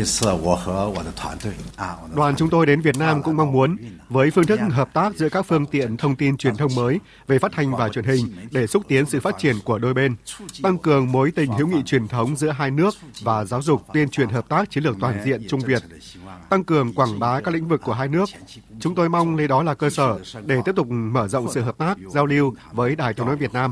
Đoàn chúng tôi đến Việt Nam cũng mong muốn, với phương thức hợp tác giữa các phương tiện thông tin truyền thông mới về phát thanh và truyền hình để xúc tiến sự phát triển của đôi bên, tăng cường mối tình hữu nghị truyền thống giữa hai nước và giáo dục tuyên truyền hợp tác chiến lược toàn diện Trung Việt, tăng cường quảng bá các lĩnh vực của hai nước. Chúng tôi mong lấy đó là cơ sở để tiếp tục mở rộng sự hợp tác, giao lưu với Đài Tiếng nói Việt Nam.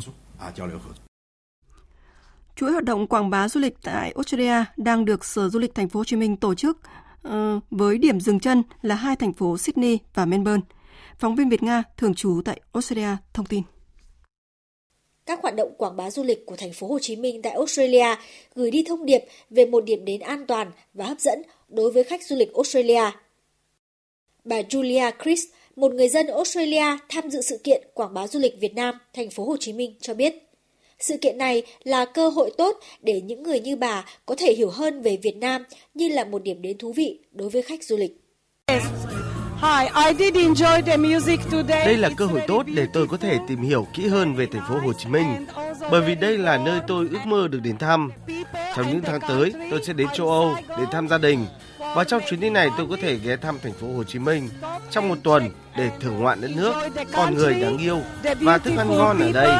Chuỗi hoạt động quảng bá du lịch tại Australia đang được Sở Du lịch Thành phố Hồ Chí Minh tổ chức uh, với điểm dừng chân là hai thành phố Sydney và Melbourne. Phóng viên Việt Nga thường trú tại Australia thông tin. các hoạt động quảng bá du lịch của thành phố Hồ Chí Minh tại Australia gửi đi thông điệp về một điểm đến an toàn và hấp dẫn đối với khách du lịch Australia. Bà Julia Chris, một người dân Australia tham dự sự kiện quảng bá du lịch Việt Nam, thành phố Hồ Chí Minh cho biết, sự kiện này là cơ hội tốt để những người như bà có thể hiểu hơn về Việt Nam như là một điểm đến thú vị đối với khách du lịch. Đây là cơ hội tốt để tôi có thể tìm hiểu kỹ hơn về thành phố Hồ Chí Minh, bởi vì đây là nơi tôi ước mơ được đến thăm. Trong những tháng tới, tôi sẽ đến châu Âu để thăm gia đình, và trong chuyến đi này tôi có thể ghé thăm thành phố Hồ Chí Minh trong một tuần để thưởng ngoạn đất nước, con người đáng yêu và thức ăn ngon ở đây.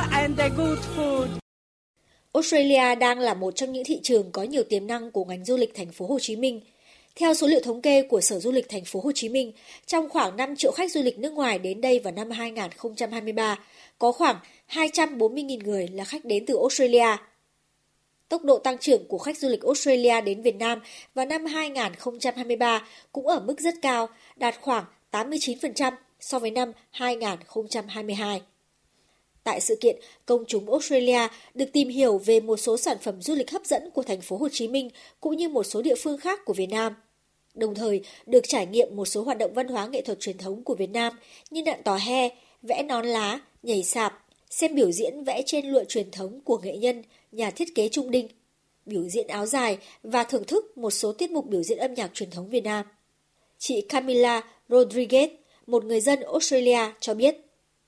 Australia đang là một trong những thị trường có nhiều tiềm năng của ngành du lịch thành phố Hồ Chí Minh. Theo số liệu thống kê của Sở Du lịch thành phố Hồ Chí Minh, trong khoảng năm triệu khách du lịch nước ngoài đến đây vào năm hai không hai ba, có khoảng hai trăm bốn mươi nghìn người là khách đến từ Australia. Tốc độ tăng trưởng của khách du lịch Australia đến Việt Nam vào năm hai không hai ba cũng ở mức rất cao, đạt khoảng tám mươi chín phần trăm so với năm hai không hai hai. Tại sự kiện, công chúng Australia được tìm hiểu về một số sản phẩm du lịch hấp dẫn của thành phố Hồ Chí Minh cũng như một số địa phương khác của Việt Nam. Đồng thời, được trải nghiệm một số hoạt động văn hóa nghệ thuật truyền thống của Việt Nam như nặn tò he, vẽ nón lá, nhảy sạp, xem biểu diễn vẽ trên lụa truyền thống của nghệ nhân, nhà thiết kế Trung Đinh, biểu diễn áo dài và thưởng thức một số tiết mục biểu diễn âm nhạc truyền thống Việt Nam. Chị Camila Rodriguez, một người dân Australia, cho biết.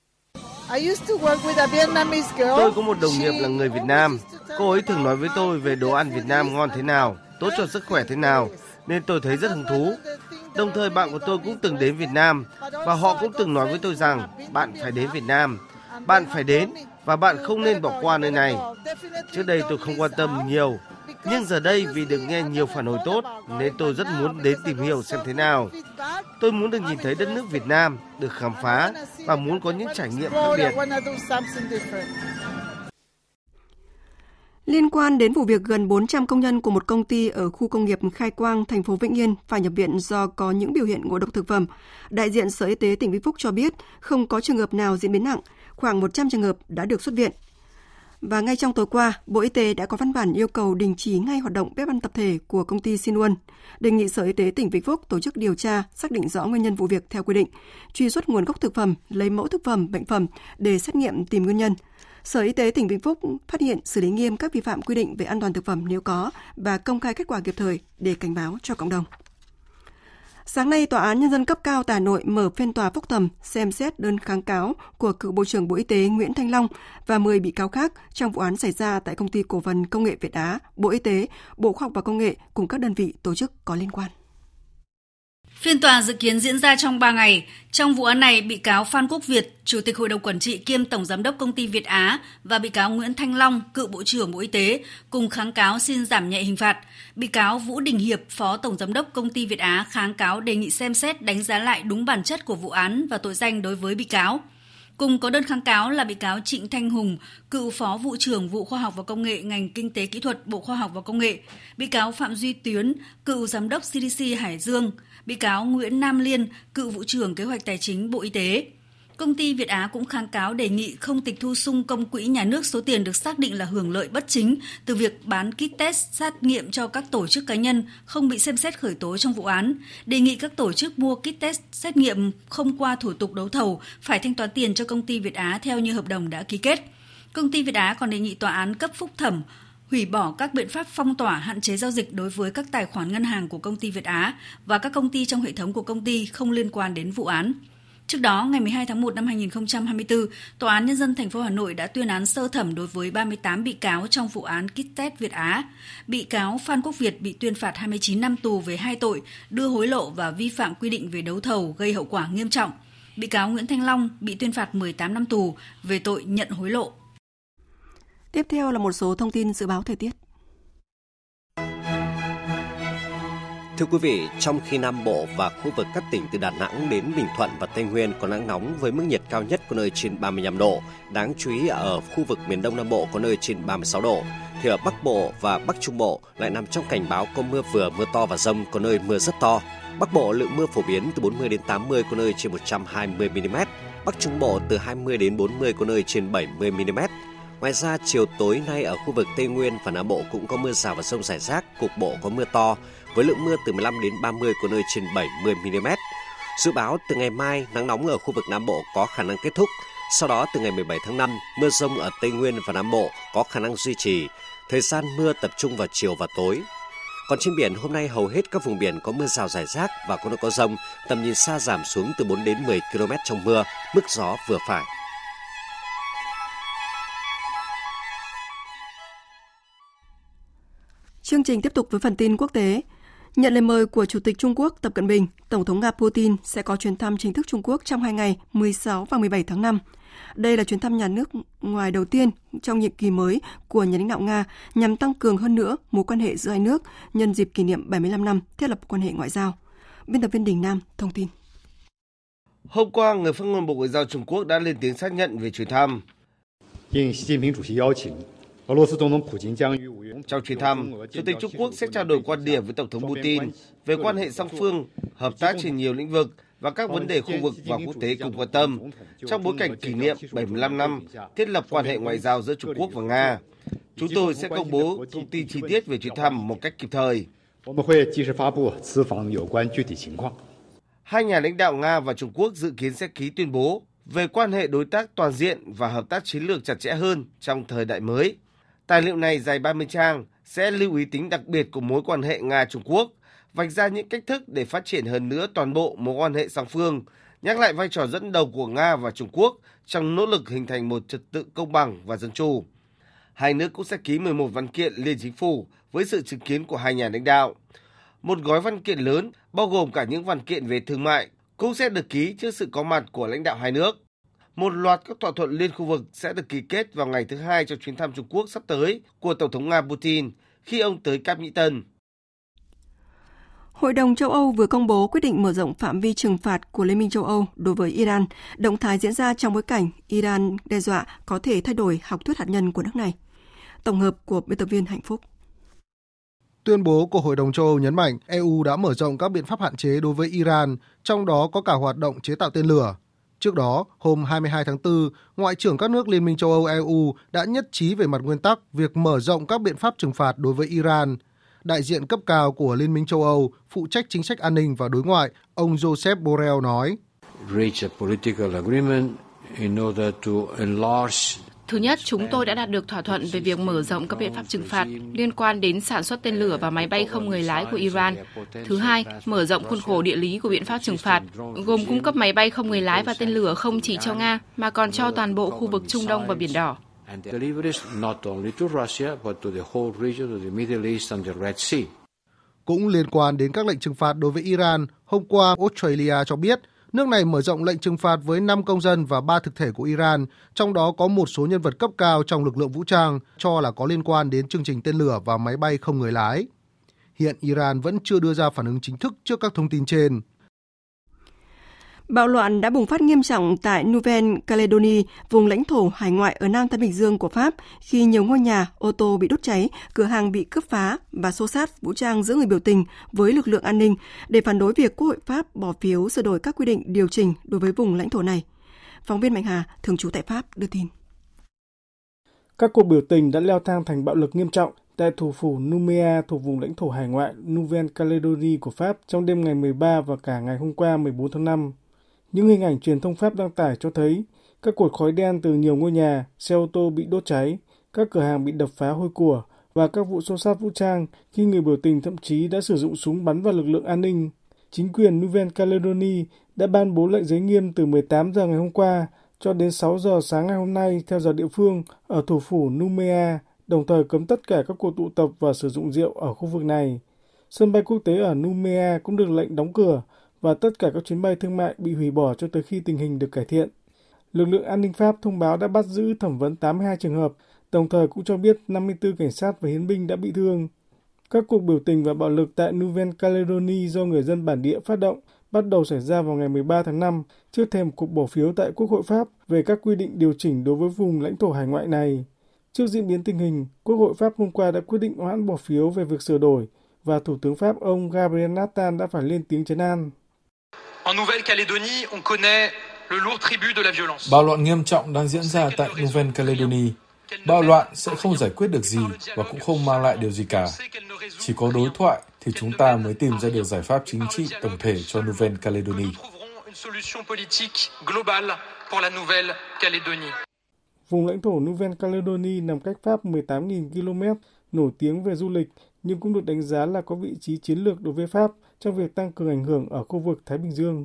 Tôi có một đồng nghiệp là người Việt Nam. Cô ấy thường nói với tôi về đồ ăn Việt Nam ngon thế nào, tốt cho sức khỏe thế nào, nên tôi thấy rất hứng thú. Đồng thời bạn của tôi cũng từng đến Việt Nam và họ cũng từng nói với tôi rằng bạn phải đến Việt Nam, bạn phải đến và bạn không nên bỏ qua nơi này. Trước đây tôi không quan tâm nhiều, nhưng giờ đây vì được nghe nhiều phản hồi tốt nên tôi rất muốn đến tìm hiểu xem thế nào. Tôi muốn được nhìn thấy đất nước Việt Nam, được khám phá và muốn có những trải nghiệm khác biệt. Liên quan đến vụ việc gần bốn trăm công nhân của một công ty ở khu công nghiệp Khai Quang, thành phố Vĩnh Yên phải nhập viện do có những biểu hiện ngộ độc thực phẩm, đại diện Sở Y tế tỉnh Vĩnh Phúc cho biết không có trường hợp nào diễn biến nặng, khoảng một trăm trường hợp đã được xuất viện. Và ngay trong tối qua, Bộ Y tế đã có văn bản yêu cầu đình chỉ ngay hoạt động bếp ăn tập thể của công ty Sinuân, đề nghị Sở Y tế tỉnh Vĩnh Phúc tổ chức điều tra, xác định rõ nguyên nhân vụ việc theo quy định, truy xuất nguồn gốc thực phẩm, lấy mẫu thực phẩm, bệnh phẩm để xét nghiệm tìm nguyên nhân. Sở Y tế tỉnh Vĩnh Phúc phát hiện xử lý nghiêm các vi phạm quy định về an toàn thực phẩm nếu có và công khai kết quả kịp thời để cảnh báo cho cộng đồng. Sáng nay, Tòa án Nhân dân cấp cao tại Hà Nội mở phiên tòa phúc thẩm xem xét đơn kháng cáo của cựu Bộ trưởng Bộ Y tế Nguyễn Thanh Long và mười bị cáo khác trong vụ án xảy ra tại Công ty Cổ phần Công nghệ Việt Á, Bộ Y tế, Bộ Khoa học và Công nghệ cùng các đơn vị tổ chức có liên quan. Phiên tòa dự kiến diễn ra trong ba ngày. Trong vụ án này, bị cáo Phan Quốc Việt, Chủ tịch Hội đồng Quản trị kiêm Tổng Giám đốc Công ty Việt Á và bị cáo Nguyễn Thanh Long, cựu Bộ trưởng Bộ Y tế, cùng kháng cáo xin giảm nhẹ hình phạt. Bị cáo Vũ Đình Hiệp, Phó Tổng Giám đốc Công ty Việt Á kháng cáo đề nghị xem xét đánh giá lại đúng bản chất của vụ án và tội danh đối với bị cáo. Cùng có đơn kháng cáo là bị cáo Trịnh Thanh Hùng, cựu Phó Vụ trưởng Vụ Khoa học và Công nghệ ngành Kinh tế Kỹ thuật Bộ Khoa học và Công nghệ, bị cáo Phạm Duy Tuyến, cựu Giám đốc xê đê xê Hải Dương, bị cáo Nguyễn Nam Liên, cựu Vụ trưởng Kế hoạch Tài chính Bộ Y tế. Công ty Việt Á cũng kháng cáo đề nghị không tịch thu sung công quỹ nhà nước số tiền được xác định là hưởng lợi bất chính từ việc bán kit test xét nghiệm cho các tổ chức cá nhân không bị xem xét khởi tố trong vụ án, đề nghị các tổ chức mua kit test xét nghiệm không qua thủ tục đấu thầu phải thanh toán tiền cho công ty Việt Á theo như hợp đồng đã ký kết. Công ty Việt Á còn đề nghị tòa án cấp phúc thẩm hủy bỏ các biện pháp phong tỏa hạn chế giao dịch đối với các tài khoản ngân hàng của công ty Việt Á và các công ty trong hệ thống của công ty không liên quan đến vụ án. Trước đó, ngày mười hai tháng một năm hai nghìn không trăm hai mươi tư, Tòa án Nhân dân thành phố Hà Nội đã tuyên án sơ thẩm đối với ba mươi tám bị cáo trong vụ án kit test Việt Á. Bị cáo Phan Quốc Việt bị tuyên phạt hai mươi chín năm tù về hai tội đưa hối lộ và vi phạm quy định về đấu thầu gây hậu quả nghiêm trọng. Bị cáo Nguyễn Thanh Long bị tuyên phạt mười tám năm tù về tội nhận hối lộ. Tiếp theo là một số thông tin dự báo thời tiết. Thưa quý vị, trong khi Nam Bộ và khu vực các tỉnh từ Đà Nẵng đến Bình Thuận và Tây Nguyên có nắng nóng với mức nhiệt cao nhất có nơi trên ba mươi lăm độ, đáng chú ý ở khu vực miền Đông Nam Bộ có nơi trên ba mươi sáu độ, thì ở Bắc Bộ và Bắc Trung Bộ lại nằm trong cảnh báo có mưa vừa, mưa to và dông, có nơi mưa rất to. Bắc Bộ lượng mưa phổ biến từ bốn mươi đến tám mươi, có nơi trên một trăm hai mươi mi li mét, Bắc Trung Bộ từ hai mươi đến bốn mươi, có nơi trên bảy mươi mi li mét. Ngoài ra, chiều tối nay ở khu vực Tây Nguyên và Nam Bộ cũng có mưa rào và dông rải rác, cục bộ có mưa to, với lượng mưa từ mười lăm đến ba mươi, có nơi trên bảy mươi mi-li-mét. Dự báo từ ngày mai, nắng nóng ở khu vực Nam Bộ có khả năng kết thúc. Sau đó từ ngày mười bảy tháng năm, mưa dông ở Tây Nguyên và Nam Bộ có khả năng duy trì. Thời gian mưa tập trung vào chiều và tối. Còn trên biển, hôm nay hầu hết các vùng biển có mưa rào rải rác và có nơi có dông, tầm nhìn xa giảm xuống từ bốn đến mười ki lô mét trong mưa, mức gió vừa phải. Chương trình tiếp tục với phần tin quốc tế. Nhận lời mời của Chủ tịch Trung Quốc Tập Cận Bình, Tổng thống Nga Putin sẽ có chuyến thăm chính thức Trung Quốc trong hai ngày mười sáu và mười bảy tháng năm. Đây là chuyến thăm nhà nước ngoài đầu tiên trong nhiệm kỳ mới của nhà lãnh đạo Nga nhằm tăng cường hơn nữa mối quan hệ giữa hai nước nhân dịp kỷ niệm bảy mươi lăm năm thiết lập quan hệ ngoại giao. Biên tập viên Đình Nam thông tin. Hôm qua, người phát ngôn Bộ Ngoại giao Trung Quốc đã lên tiếng xác nhận về chuyến thăm. Trong chuyến thăm, Chủ tịch Trung Quốc sẽ trao đổi quan điểm với Tổng thống Putin về quan hệ song phương, hợp tác trên nhiều lĩnh vực và các vấn đề khu vực và quốc tế cùng quan tâm, trong bối cảnh kỷ niệm bảy mươi lăm năm thiết lập quan hệ ngoại giao giữa Trung Quốc và Nga. Chúng tôi sẽ công bố thông tin chi tiết về chuyến thăm một cách kịp thời. Hai nhà lãnh đạo Nga và Trung Quốc dự kiến sẽ ký tuyên bố về quan hệ đối tác toàn diện và hợp tác chiến lược chặt chẽ hơn trong thời đại mới. Tài liệu này dài ba mươi trang, sẽ lưu ý tính đặc biệt của mối quan hệ Nga-Trung Quốc, vạch ra những cách thức để phát triển hơn nữa toàn bộ mối quan hệ song phương, nhắc lại vai trò dẫn đầu của Nga và Trung Quốc trong nỗ lực hình thành một trật tự công bằng và dân chủ. Hai nước cũng sẽ ký mười một văn kiện liên chính phủ với sự chứng kiến của hai nhà lãnh đạo. Một gói văn kiện lớn, bao gồm cả những văn kiện về thương mại, cũng sẽ được ký trước sự có mặt của lãnh đạo hai nước. Một loạt các thỏa thuận liên khu vực sẽ được ký kết vào ngày thứ hai trong chuyến thăm Trung Quốc sắp tới của Tổng thống Nga Putin khi ông tới Cáp Nhĩ Tân. Hội đồng châu Âu vừa công bố quyết định mở rộng phạm vi trừng phạt của Liên minh châu Âu đối với Iran. Động thái diễn ra trong bối cảnh Iran đe dọa có thể thay đổi học thuyết hạt nhân của nước này. Tổng hợp của biên tập viên Hạnh Phúc. Tuyên bố của Hội đồng châu Âu nhấn mạnh e u đã mở rộng các biện pháp hạn chế đối với Iran, trong đó có cả hoạt động chế tạo tên lửa. Trước đó, hôm hai mươi hai tháng tư, Ngoại trưởng các nước Liên minh châu Âu e u đã nhất trí về mặt nguyên tắc việc mở rộng các biện pháp trừng phạt đối với Iran. Đại diện cấp cao của Liên minh châu Âu, phụ trách chính sách an ninh và đối ngoại, ông Josep Borrell nói. Thứ nhất, chúng tôi đã đạt được thỏa thuận về việc mở rộng các biện pháp trừng phạt liên quan đến sản xuất tên lửa và máy bay không người lái của Iran. Thứ hai, mở rộng khuôn khổ địa lý của biện pháp trừng phạt, gồm cung cấp máy bay không người lái và tên lửa không chỉ cho Nga, mà còn cho toàn bộ khu vực Trung Đông và Biển Đỏ. Cũng liên quan đến các lệnh trừng phạt đối với Iran, hôm qua Australia cho biết nước này mở rộng lệnh trừng phạt với năm công dân và ba thực thể của Iran, trong đó có một số nhân vật cấp cao trong lực lượng vũ trang cho là có liên quan đến chương trình tên lửa và máy bay không người lái. Hiện Iran vẫn chưa đưa ra phản ứng chính thức trước các thông tin trên. Bạo loạn đã bùng phát nghiêm trọng tại Nouvelle-Calédonie, vùng lãnh thổ hải ngoại ở Nam Thái Bình Dương của Pháp, khi nhiều ngôi nhà, ô tô bị đốt cháy, cửa hàng bị cướp phá và xô xát vũ trang giữa người biểu tình với lực lượng an ninh để phản đối việc Quốc hội Pháp bỏ phiếu sửa đổi các quy định điều chỉnh đối với vùng lãnh thổ này. Phóng viên Mạnh Hà, thường trú tại Pháp, đưa tin. Các cuộc biểu tình đã leo thang thành bạo lực nghiêm trọng tại thủ phủ Nouméa thuộc vùng lãnh thổ hải ngoại Nouvelle-Calédonie của Pháp trong đêm ngày mười ba và cả ngày hôm qua mười bốn tháng năm. Những hình ảnh truyền thông Pháp đăng tải cho thấy các cột khói đen từ nhiều ngôi nhà, xe ô tô bị đốt cháy, các cửa hàng bị đập phá hôi của và các vụ xô xát vũ trang khi người biểu tình thậm chí đã sử dụng súng bắn vào lực lượng an ninh. Chính quyền Nouvelle-Calédonie đã ban bố lệnh giới nghiêm từ mười tám giờ ngày hôm qua cho đến sáu giờ sáng ngày hôm nay theo giờ địa phương ở thủ phủ Nouméa, đồng thời cấm tất cả các cuộc tụ tập và sử dụng rượu ở khu vực này. Sân bay quốc tế ở Nouméa cũng được lệnh đóng cửa và tất cả các chuyến bay thương mại bị hủy bỏ cho tới khi tình hình được cải thiện. Lực lượng an ninh Pháp thông báo đã bắt giữ thẩm vấn tám mươi hai trường hợp, đồng thời cũng cho biết năm mươi tư cảnh sát và hiến binh đã bị thương. Các cuộc biểu tình và bạo lực tại Nouvelle-Calédonie do người dân bản địa phát động bắt đầu xảy ra vào ngày mười ba tháng năm trước thềm cuộc bỏ phiếu tại Quốc hội Pháp về các quy định điều chỉnh đối với vùng lãnh thổ hải ngoại này. Trước diễn biến tình hình, Quốc hội Pháp hôm qua đã quyết định hoãn bỏ phiếu về việc sửa đổi và Thủ tướng Pháp ông Gabriel Attal đã phải lên tiếng trấn an. Bạo loạn nghiêm trọng đang diễn ra tại Nouvelle-Calédonie. Bạo loạn sẽ không giải quyết được gì và cũng không mang lại điều gì cả. Chỉ có đối thoại thì chúng ta mới tìm ra được giải pháp chính trị tổng thể cho Nouvelle-Calédonie. Vùng lãnh thổ Nouvelle-Calédonie nằm cách Pháp mười tám nghìn ki lô mét, nổi tiếng về du lịch nhưng cũng được đánh giá là có vị trí chiến lược đối với Pháp trong việc tăng cường ảnh hưởng ở khu vực Thái Bình Dương.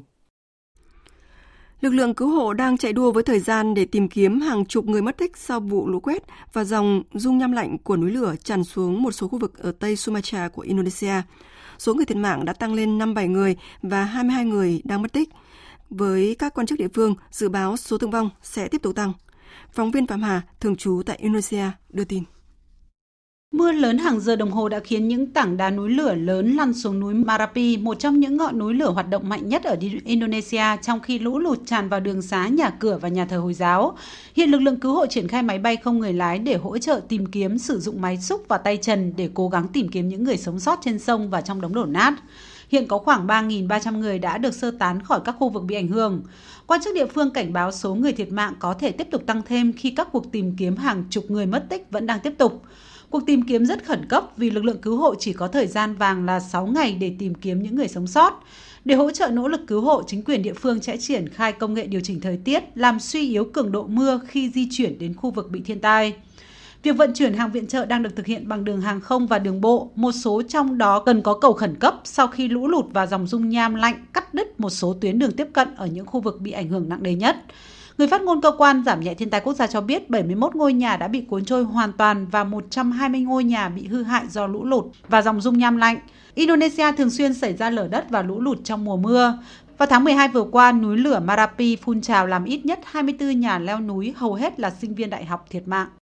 Lực lượng cứu hộ đang chạy đua với thời gian để tìm kiếm hàng chục người mất tích sau vụ lũ quét và dòng dung nham lạnh của núi lửa tràn xuống một số khu vực ở Tây Sumatra của Indonesia. Số người thiệt mạng đã tăng lên năm mươi bảy người và hai mươi hai người đang mất tích. Với các quan chức địa phương, dự báo số thương vong sẽ tiếp tục tăng. Phóng viên Phạm Hà, thường trú tại Indonesia, đưa tin. Mưa lớn hàng giờ đồng hồ đã khiến những tảng đá núi lửa lớn lăn xuống núi Marapi, một trong những ngọn núi lửa hoạt động mạnh nhất ở Indonesia, trong khi lũ lụt tràn vào đường xá, nhà cửa và nhà thờ Hồi giáo. Hiện lực lượng cứu hộ triển khai máy bay không người lái để hỗ trợ tìm kiếm, sử dụng máy xúc và tay trần để cố gắng tìm kiếm những người sống sót trên sông và trong đống đổ nát. Hiện có khoảng ba nghìn ba trăm người đã được sơ tán khỏi các khu vực bị ảnh hưởng. Quan chức địa phương cảnh báo số người thiệt mạng có thể tiếp tục tăng thêm khi các cuộc tìm kiếm hàng chục người mất tích vẫn đang tiếp tục. Cuộc tìm kiếm rất khẩn cấp vì lực lượng cứu hộ chỉ có thời gian vàng là sáu ngày để tìm kiếm những người sống sót. Để hỗ trợ nỗ lực cứu hộ, chính quyền địa phương sẽ triển khai công nghệ điều chỉnh thời tiết, làm suy yếu cường độ mưa khi di chuyển đến khu vực bị thiên tai. Việc vận chuyển hàng viện trợ đang được thực hiện bằng đường hàng không và đường bộ, một số trong đó cần có cầu khẩn cấp sau khi lũ lụt và dòng dung nham lạnh cắt đứt một số tuyến đường tiếp cận ở những khu vực bị ảnh hưởng nặng nề nhất. Người phát ngôn cơ quan giảm nhẹ thiên tai quốc gia cho biết bảy mươi mốt ngôi nhà đã bị cuốn trôi hoàn toàn và một trăm hai mươi ngôi nhà bị hư hại do lũ lụt và dòng dung nham lạnh. Indonesia thường xuyên xảy ra lở đất và lũ lụt trong mùa mưa. Vào tháng mười hai vừa qua, núi lửa Marapi phun trào làm ít nhất hai mươi tư nhà leo núi, hầu hết là sinh viên đại học thiệt mạng.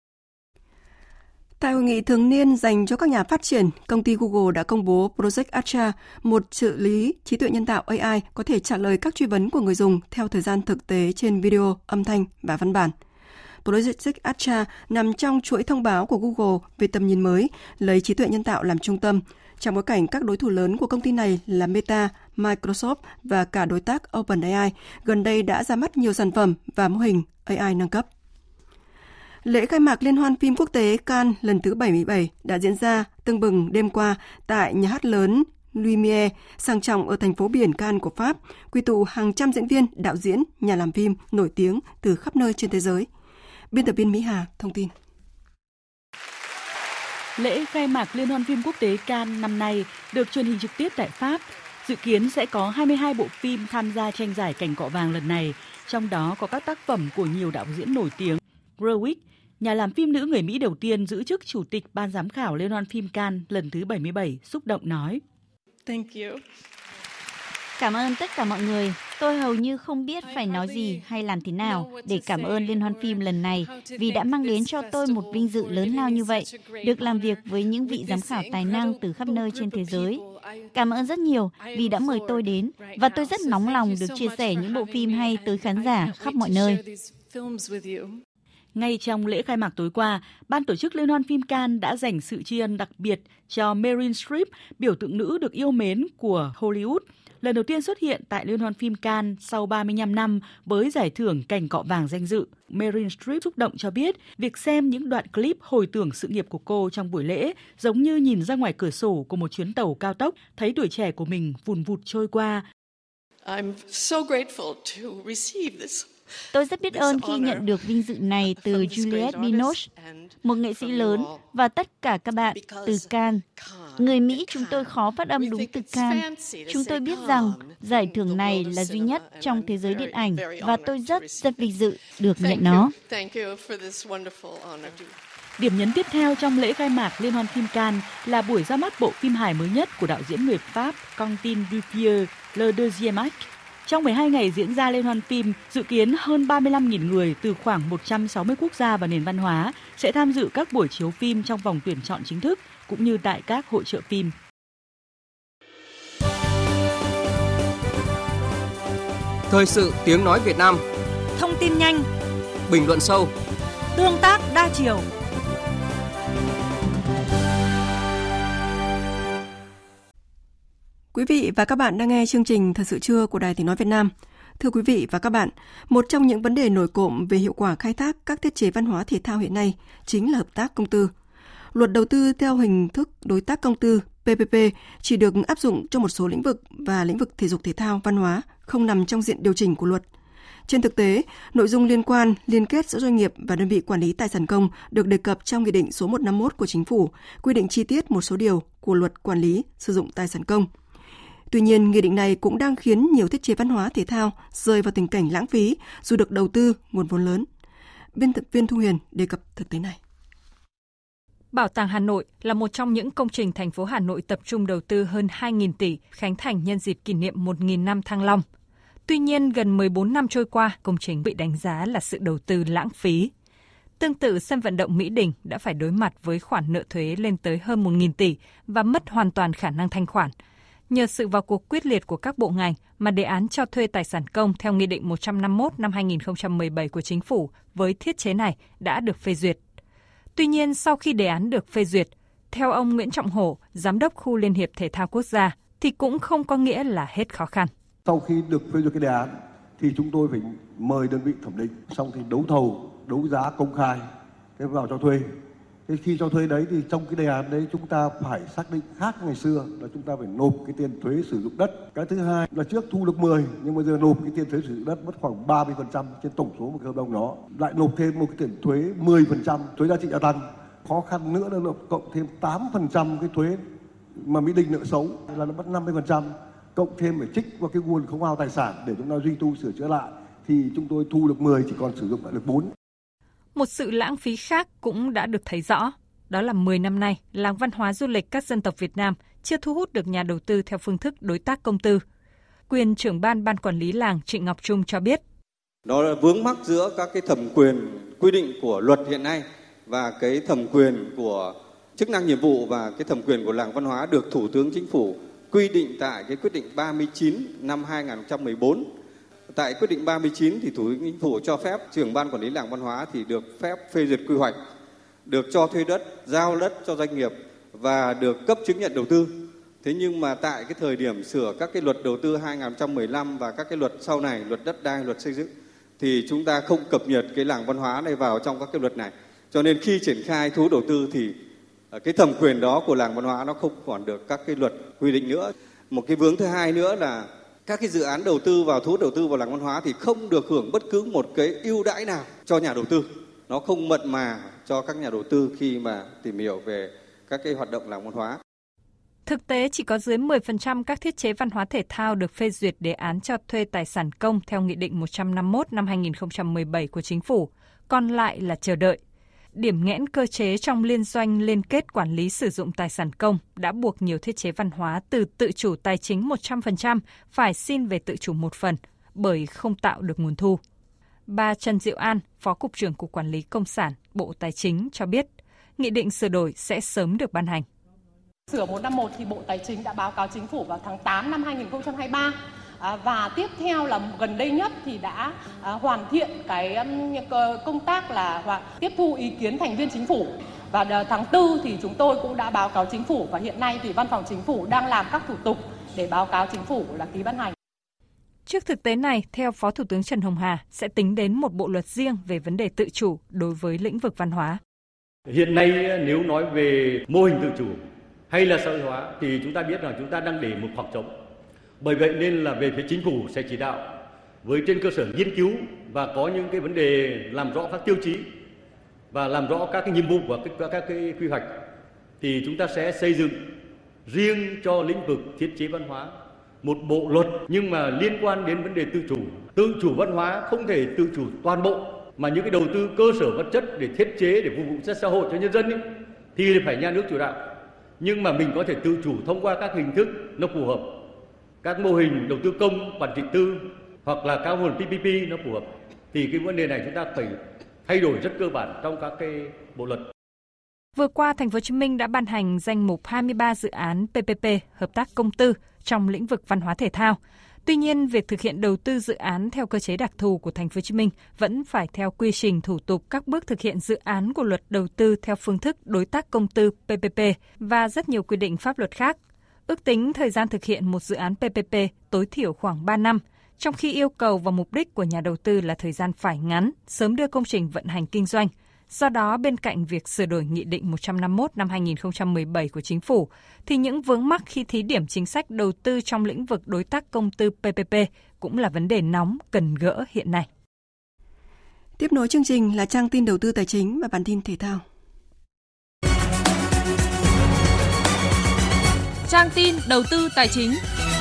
Tại hội nghị thường niên dành cho các nhà phát triển, công ty Google đã công bố Project Asha, một trợ lý trí tuệ nhân tạo A I có thể trả lời các truy vấn của người dùng theo thời gian thực tế trên video, âm thanh và văn bản. Project Asha nằm trong chuỗi thông báo của Google về tầm nhìn mới, lấy trí tuệ nhân tạo làm trung tâm, trong bối cảnh các đối thủ lớn của công ty này là Meta, Microsoft và cả đối tác OpenAI gần đây đã ra mắt nhiều sản phẩm và mô hình A I nâng cấp. Lễ khai mạc Liên hoan phim quốc tế Cannes lần thứ bảy mươi bảy đã diễn ra tưng bừng đêm qua tại nhà hát lớn Lumière, sang trọng ở thành phố biển Cannes của Pháp, quy tụ hàng trăm diễn viên, đạo diễn, nhà làm phim nổi tiếng từ khắp nơi trên thế giới. Biên tập viên Mỹ Hà thông tin. Lễ khai mạc Liên hoan phim quốc tế Cannes năm nay được truyền hình trực tiếp tại Pháp. Dự kiến sẽ có hai mươi hai bộ phim tham gia tranh giải Cành Cọ Vàng lần này, trong đó có các tác phẩm của nhiều đạo diễn nổi tiếng. Gerwig, nhà làm phim nữ người Mỹ đầu tiên giữ chức chủ tịch ban giám khảo Liên hoan phim Cannes lần thứ bảy mươi bảy, xúc động nói: Thank you. Cảm ơn tất cả mọi người. Tôi hầu như không biết phải nói gì hay làm thế nào để cảm ơn Liên hoan phim lần này vì đã mang đến cho tôi một vinh dự lớn lao như vậy, được làm việc với những vị giám khảo tài năng từ khắp nơi trên thế giới. Cảm ơn rất nhiều vì đã mời tôi đến và tôi rất nóng lòng được chia sẻ những bộ phim hay tới khán giả khắp mọi nơi. Ngay trong lễ khai mạc tối qua, ban tổ chức Liên hoan phim Cannes đã dành sự tri ân đặc biệt cho Meryl Streep, biểu tượng nữ được yêu mến của Hollywood, lần đầu tiên xuất hiện tại Liên hoan phim Cannes sau ba mươi lăm năm với giải thưởng Cành Cọ Vàng danh dự. Meryl Streep xúc động cho biết, việc xem những đoạn clip hồi tưởng sự nghiệp của cô trong buổi lễ giống như nhìn ra ngoài cửa sổ của một chuyến tàu cao tốc, thấy tuổi trẻ của mình vùn vụt trôi qua. I'm so grateful to receive this. Tôi rất biết ơn khi nhận được vinh dự này từ Juliette Binoche, một nghệ sĩ lớn, và tất cả các bạn từ Cannes. Người Mỹ chúng tôi khó phát âm đúng từ Cannes. Chúng tôi biết rằng giải thưởng này là duy nhất trong thế giới điện ảnh và tôi rất rất vinh dự được nhận nó. Điểm nhấn tiếp theo trong lễ khai mạc Liên hoan phim Cannes là buổi ra mắt bộ phim hài mới nhất của đạo diễn người Pháp Quentin Dupieux, Le Deuxième Acte. Trong mười hai ngày diễn ra Liên hoan phim, dự kiến hơn ba mươi lăm nghìn người từ khoảng một trăm sáu mươi quốc gia và nền văn hóa sẽ tham dự các buổi chiếu phim trong vòng tuyển chọn chính thức, cũng như tại các hội chợ phim. Thời sự tiếng nói Việt Nam. Thông tin nhanh, bình luận sâu, tương tác đa chiều. Quý vị và các bạn đang nghe chương trình Thời sự trưa của Đài Tiếng nói Việt Nam. Thưa quý vị và các bạn, một trong những vấn đề nổi cộm về hiệu quả khai thác các thiết chế văn hóa thể thao hiện nay chính là hợp tác công tư. Luật đầu tư theo hình thức đối tác công tư pê pê pê chỉ được áp dụng cho một số lĩnh vực và lĩnh vực thể dục thể thao, văn hóa không nằm trong diện điều chỉnh của luật. Trên thực tế, nội dung liên quan, liên kết giữa doanh nghiệp và đơn vị quản lý tài sản công được đề cập trong Nghị định số một trăm năm mươi mốt của Chính phủ, quy định chi tiết một số điều của Luật Quản lý sử dụng tài sản công. Tuy nhiên, nghị định này cũng đang khiến nhiều thiết chế văn hóa thể thao rơi vào tình cảnh lãng phí dù được đầu tư nguồn vốn lớn. Biên tập viên Thu Huyền đề cập thực tế này. Bảo tàng Hà Nội là một trong những công trình thành phố Hà Nội tập trung đầu tư hơn hai nghìn tỷ khánh thành nhân dịp kỷ niệm một nghìn năm Thăng Long. Tuy nhiên, gần mười bốn năm trôi qua, công trình bị đánh giá là sự đầu tư lãng phí. Tương tự, sân vận động Mỹ Đình đã phải đối mặt với khoản nợ thuế lên tới hơn một nghìn tỷ và mất hoàn toàn khả năng thanh khoản. Nhờ sự vào cuộc quyết liệt của các bộ ngành mà đề án cho thuê tài sản công theo Nghị định một trăm năm mươi mốt năm hai nghìn không trăm mười bảy của Chính phủ với thiết chế này đã được phê duyệt. Tuy nhiên, sau khi đề án được phê duyệt, theo ông Nguyễn Trọng Hổ, Giám đốc Khu Liên hiệp Thể thao Quốc gia, thì cũng không có nghĩa là hết khó khăn. Sau khi được phê duyệt cái đề án, thì chúng tôi phải mời đơn vị thẩm định, xong thì đấu thầu, đấu giá công khai, thế vào cho thuê. Thế khi cho thuê đấy thì trong cái đề án đấy chúng ta phải xác định khác ngày xưa là chúng ta phải nộp cái tiền thuế sử dụng đất. Cái thứ hai là trước thu được mười nhưng bây giờ nộp cái tiền thuế sử dụng đất mất khoảng ba mươi phần trăm trên tổng số một cái hợp đồng đó. Lại nộp thêm một cái tiền thuế mười phần trăm thuế giá trị gia tăng. Khó khăn nữa là nộp cộng thêm tám phần trăm cái thuế mà Mỹ Đình nợ xấu là nó mất năm mươi phần trăm. Cộng thêm phải trích vào cái nguồn khấu hao tài sản để chúng ta duy tu sửa chữa lại thì chúng tôi thu được mười chỉ còn sử dụng lại được bốn. Một sự lãng phí khác cũng đã được thấy rõ. Đó là mười năm nay, làng văn hóa du lịch các dân tộc Việt Nam chưa thu hút được nhà đầu tư theo phương thức đối tác công tư. Quyền trưởng ban ban quản lý làng Trịnh Ngọc Trung cho biết. Đó là vướng mắc giữa các cái thẩm quyền quy định của luật hiện nay và cái thẩm quyền của chức năng nhiệm vụ và cái thẩm quyền của làng văn hóa được Thủ tướng Chính phủ quy định tại cái quyết định ba mươi chín năm hai nghìn không trăm mười bốn. Tại quyết định ba mươi chín thì Thủ tướng Chính phủ cho phép trưởng ban quản lý làng văn hóa thì được phép phê duyệt quy hoạch, được cho thuê đất, giao đất cho doanh nghiệp và được cấp chứng nhận đầu tư. Thế nhưng mà tại cái thời điểm sửa các cái luật đầu tư hai nghìn không trăm mười lăm và các cái luật sau này, luật đất đai, luật xây dựng thì chúng ta không cập nhật cái làng văn hóa này vào trong các cái luật này. Cho nên khi triển khai thu hút đầu tư thì cái thẩm quyền đó của làng văn hóa nó không còn được các cái luật quy định nữa. Một cái vướng thứ hai nữa là các cái dự án đầu tư vào thu hút đầu tư vào làng văn hóa thì không được hưởng bất cứ một cái ưu đãi nào cho nhà đầu tư. Nó không mượt mà cho các nhà đầu tư khi mà tìm hiểu về các cái hoạt động làng văn hóa. Thực tế chỉ có dưới mười phần trăm các thiết chế văn hóa thể thao được phê duyệt đề án cho thuê tài sản công theo Nghị định một trăm năm mươi mốt năm hai nghìn không trăm mười bảy của Chính phủ, còn lại là chờ đợi. Điểm nghẽn cơ chế trong liên doanh liên kết quản lý sử dụng tài sản công đã buộc nhiều thiết chế văn hóa từ tự chủ tài chính một trăm phần trăm phải xin về tự chủ một phần bởi không tạo được nguồn thu. Bà Trần Diệu An, Phó Cục trưởng Cục Quản lý Công sản, Bộ Tài chính cho biết, nghị định sửa đổi sẽ sớm được ban hành. Sửa một năm một thì Bộ Tài chính đã báo cáo Chính phủ vào tháng tám năm hai nghìn không trăm hai mươi ba. À, và tiếp theo là gần đây nhất thì đã à, hoàn thiện cái um, công tác là hòa, tiếp thu ý kiến thành viên Chính phủ. Và uh, tháng tư thì chúng tôi cũng đã báo cáo Chính phủ và hiện nay thì Văn phòng Chính phủ đang làm các thủ tục để báo cáo Chính phủ là ký ban hành. Trước thực tế này, theo Phó Thủ tướng Trần Hồng Hà, sẽ tính đến một bộ luật riêng về vấn đề tự chủ đối với lĩnh vực văn hóa. Hiện nay nếu nói về mô hình tự chủ hay là xã hội hóa thì chúng ta biết rằng chúng ta đang để một khoảng trống. Bởi vậy nên là về phía Chính phủ sẽ chỉ đạo với trên cơ sở nghiên cứu và có những cái vấn đề làm rõ các tiêu chí và làm rõ các cái nhiệm vụ và các, các cái quy hoạch thì chúng ta sẽ xây dựng riêng cho lĩnh vực thiết chế văn hóa một bộ luật nhưng mà liên quan đến vấn đề tự chủ. Tự chủ văn hóa không thể tự chủ toàn bộ mà những cái đầu tư cơ sở vật chất để thiết chế để phục vụ cho xã hội cho nhân dân ấy, thì phải nhà nước chủ đạo. Nhưng mà mình có thể tự chủ thông qua các hình thức nó phù hợp. Các mô hình đầu tư công, quản trị tư hoặc là các mô hình pê pê pê nó phù hợp. Thì cái vấn đề này chúng ta phải thay đổi rất cơ bản trong các cái bộ luật. Vừa qua, Thành phố Hồ Chí Minh đã ban hành danh mục hai mươi ba dự án pê pê pê hợp tác công tư trong lĩnh vực văn hóa thể thao. Tuy nhiên, việc thực hiện đầu tư dự án theo cơ chế đặc thù của Thành phố Hồ Chí Minh vẫn phải theo quy trình thủ tục các bước thực hiện dự án của Luật Đầu tư theo phương thức đối tác công tư pê pê pê và rất nhiều quy định pháp luật khác. Ước tính thời gian thực hiện một dự án pê pê pê tối thiểu khoảng ba năm, trong khi yêu cầu và mục đích của nhà đầu tư là thời gian phải ngắn, sớm đưa công trình vận hành kinh doanh. Do đó, bên cạnh việc sửa đổi Nghị định một trăm năm mươi mốt năm hai nghìn không trăm mười bảy của Chính phủ, thì những vướng mắc khi thí điểm chính sách đầu tư trong lĩnh vực đối tác công tư pê pê pê cũng là vấn đề nóng cần gỡ hiện nay. Tiếp nối chương trình là trang tin đầu tư tài chính và bản tin thể thao. Trang tin đầu tư tài chính.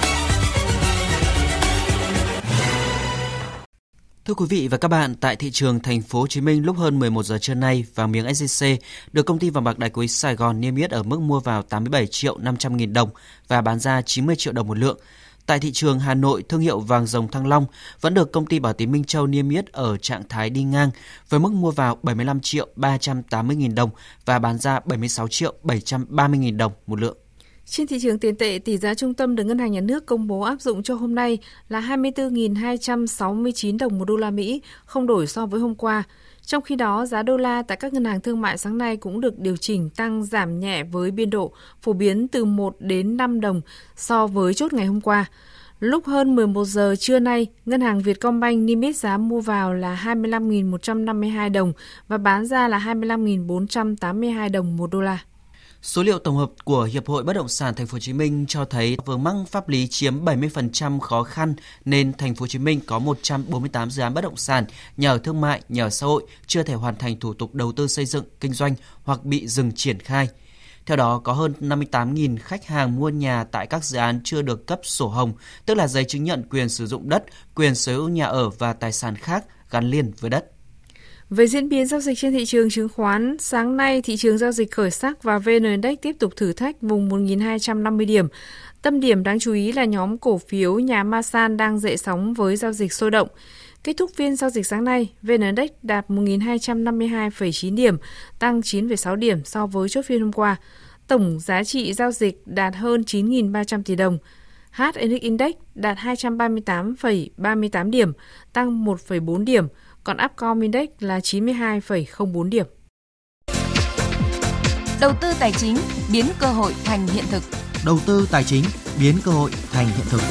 Thưa quý vị và các bạn, tại thị trường thành phố Hồ Chí Minh lúc hơn mười một giờ trưa nay, vàng miếng ét gi xê được công ty vàng bạc đá quý Sài Gòn niêm yết ở mức mua vào tám mươi bảy triệu năm trăm nghìn đồng và bán ra chín mươi triệu đồng một lượng. Tại thị trường Hà Nội, thương hiệu vàng dòng Thăng Long vẫn được công ty Bảo Tín Minh Châu niêm yết ở trạng thái đi ngang với mức mua vào bảy mươi lăm triệu ba trăm tám mươi nghìn đồng và bán ra bảy mươi sáu triệu bảy trăm ba mươi nghìn đồng một lượng. Trên thị trường tiền tệ, tỷ giá trung tâm được Ngân hàng Nhà nước công bố áp dụng cho hôm nay là hai mươi tư nghìn hai trăm sáu mươi chín đồng một đô la Mỹ, không đổi so với hôm qua. Trong khi đó, giá đô la tại các ngân hàng thương mại sáng nay cũng được điều chỉnh tăng giảm nhẹ với biên độ phổ biến từ một đến năm đồng so với chốt ngày hôm qua. Lúc hơn mười một giờ trưa nay, Ngân hàng Vietcombank niêm yết giá mua vào là hai mươi lăm nghìn một trăm năm mươi hai đồng và bán ra là hai mươi lăm nghìn bốn trăm tám mươi hai đồng một đô la. Số liệu tổng hợp của Hiệp hội Bất động sản Thành phố Hồ Chí Minh cho thấy vướng mắc pháp lý chiếm bảy mươi phần trăm khó khăn nên Thành phố Hồ Chí Minh có một trăm bốn mươi tám dự án bất động sản, nhà ở thương mại, nhà ở xã hội chưa thể hoàn thành thủ tục đầu tư xây dựng, kinh doanh hoặc bị dừng triển khai. Theo đó, có hơn năm mươi tám nghìn khách hàng mua nhà tại các dự án chưa được cấp sổ hồng, tức là giấy chứng nhận quyền sử dụng đất, quyền sở hữu nhà ở và tài sản khác gắn liền với đất. Về diễn biến giao dịch trên thị trường chứng khoán, sáng nay thị trường giao dịch khởi sắc và vê en Index tiếp tục thử thách vùng một nghìn hai trăm năm mươi điểm. Tâm điểm đáng chú ý là nhóm cổ phiếu nhà Masan đang dậy sóng với giao dịch sôi động. Kết thúc phiên giao dịch sáng nay, vê en Index đạt một nghìn hai trăm năm mươi hai phẩy chín điểm, tăng chín phẩy sáu điểm so với chốt phiên hôm qua. Tổng giá trị giao dịch đạt hơn chín nghìn ba trăm tỷ đồng. hát en ích Index đạt hai trăm ba mươi tám phẩy ba mươi tám điểm, tăng một phẩy bốn điểm, còn Upcom Index là chín mươi hai phẩy không bốn điểm. Đầu tư tài chính biến cơ hội thành hiện thực. Đầu tư tài chính biến cơ hội thành hiện thực.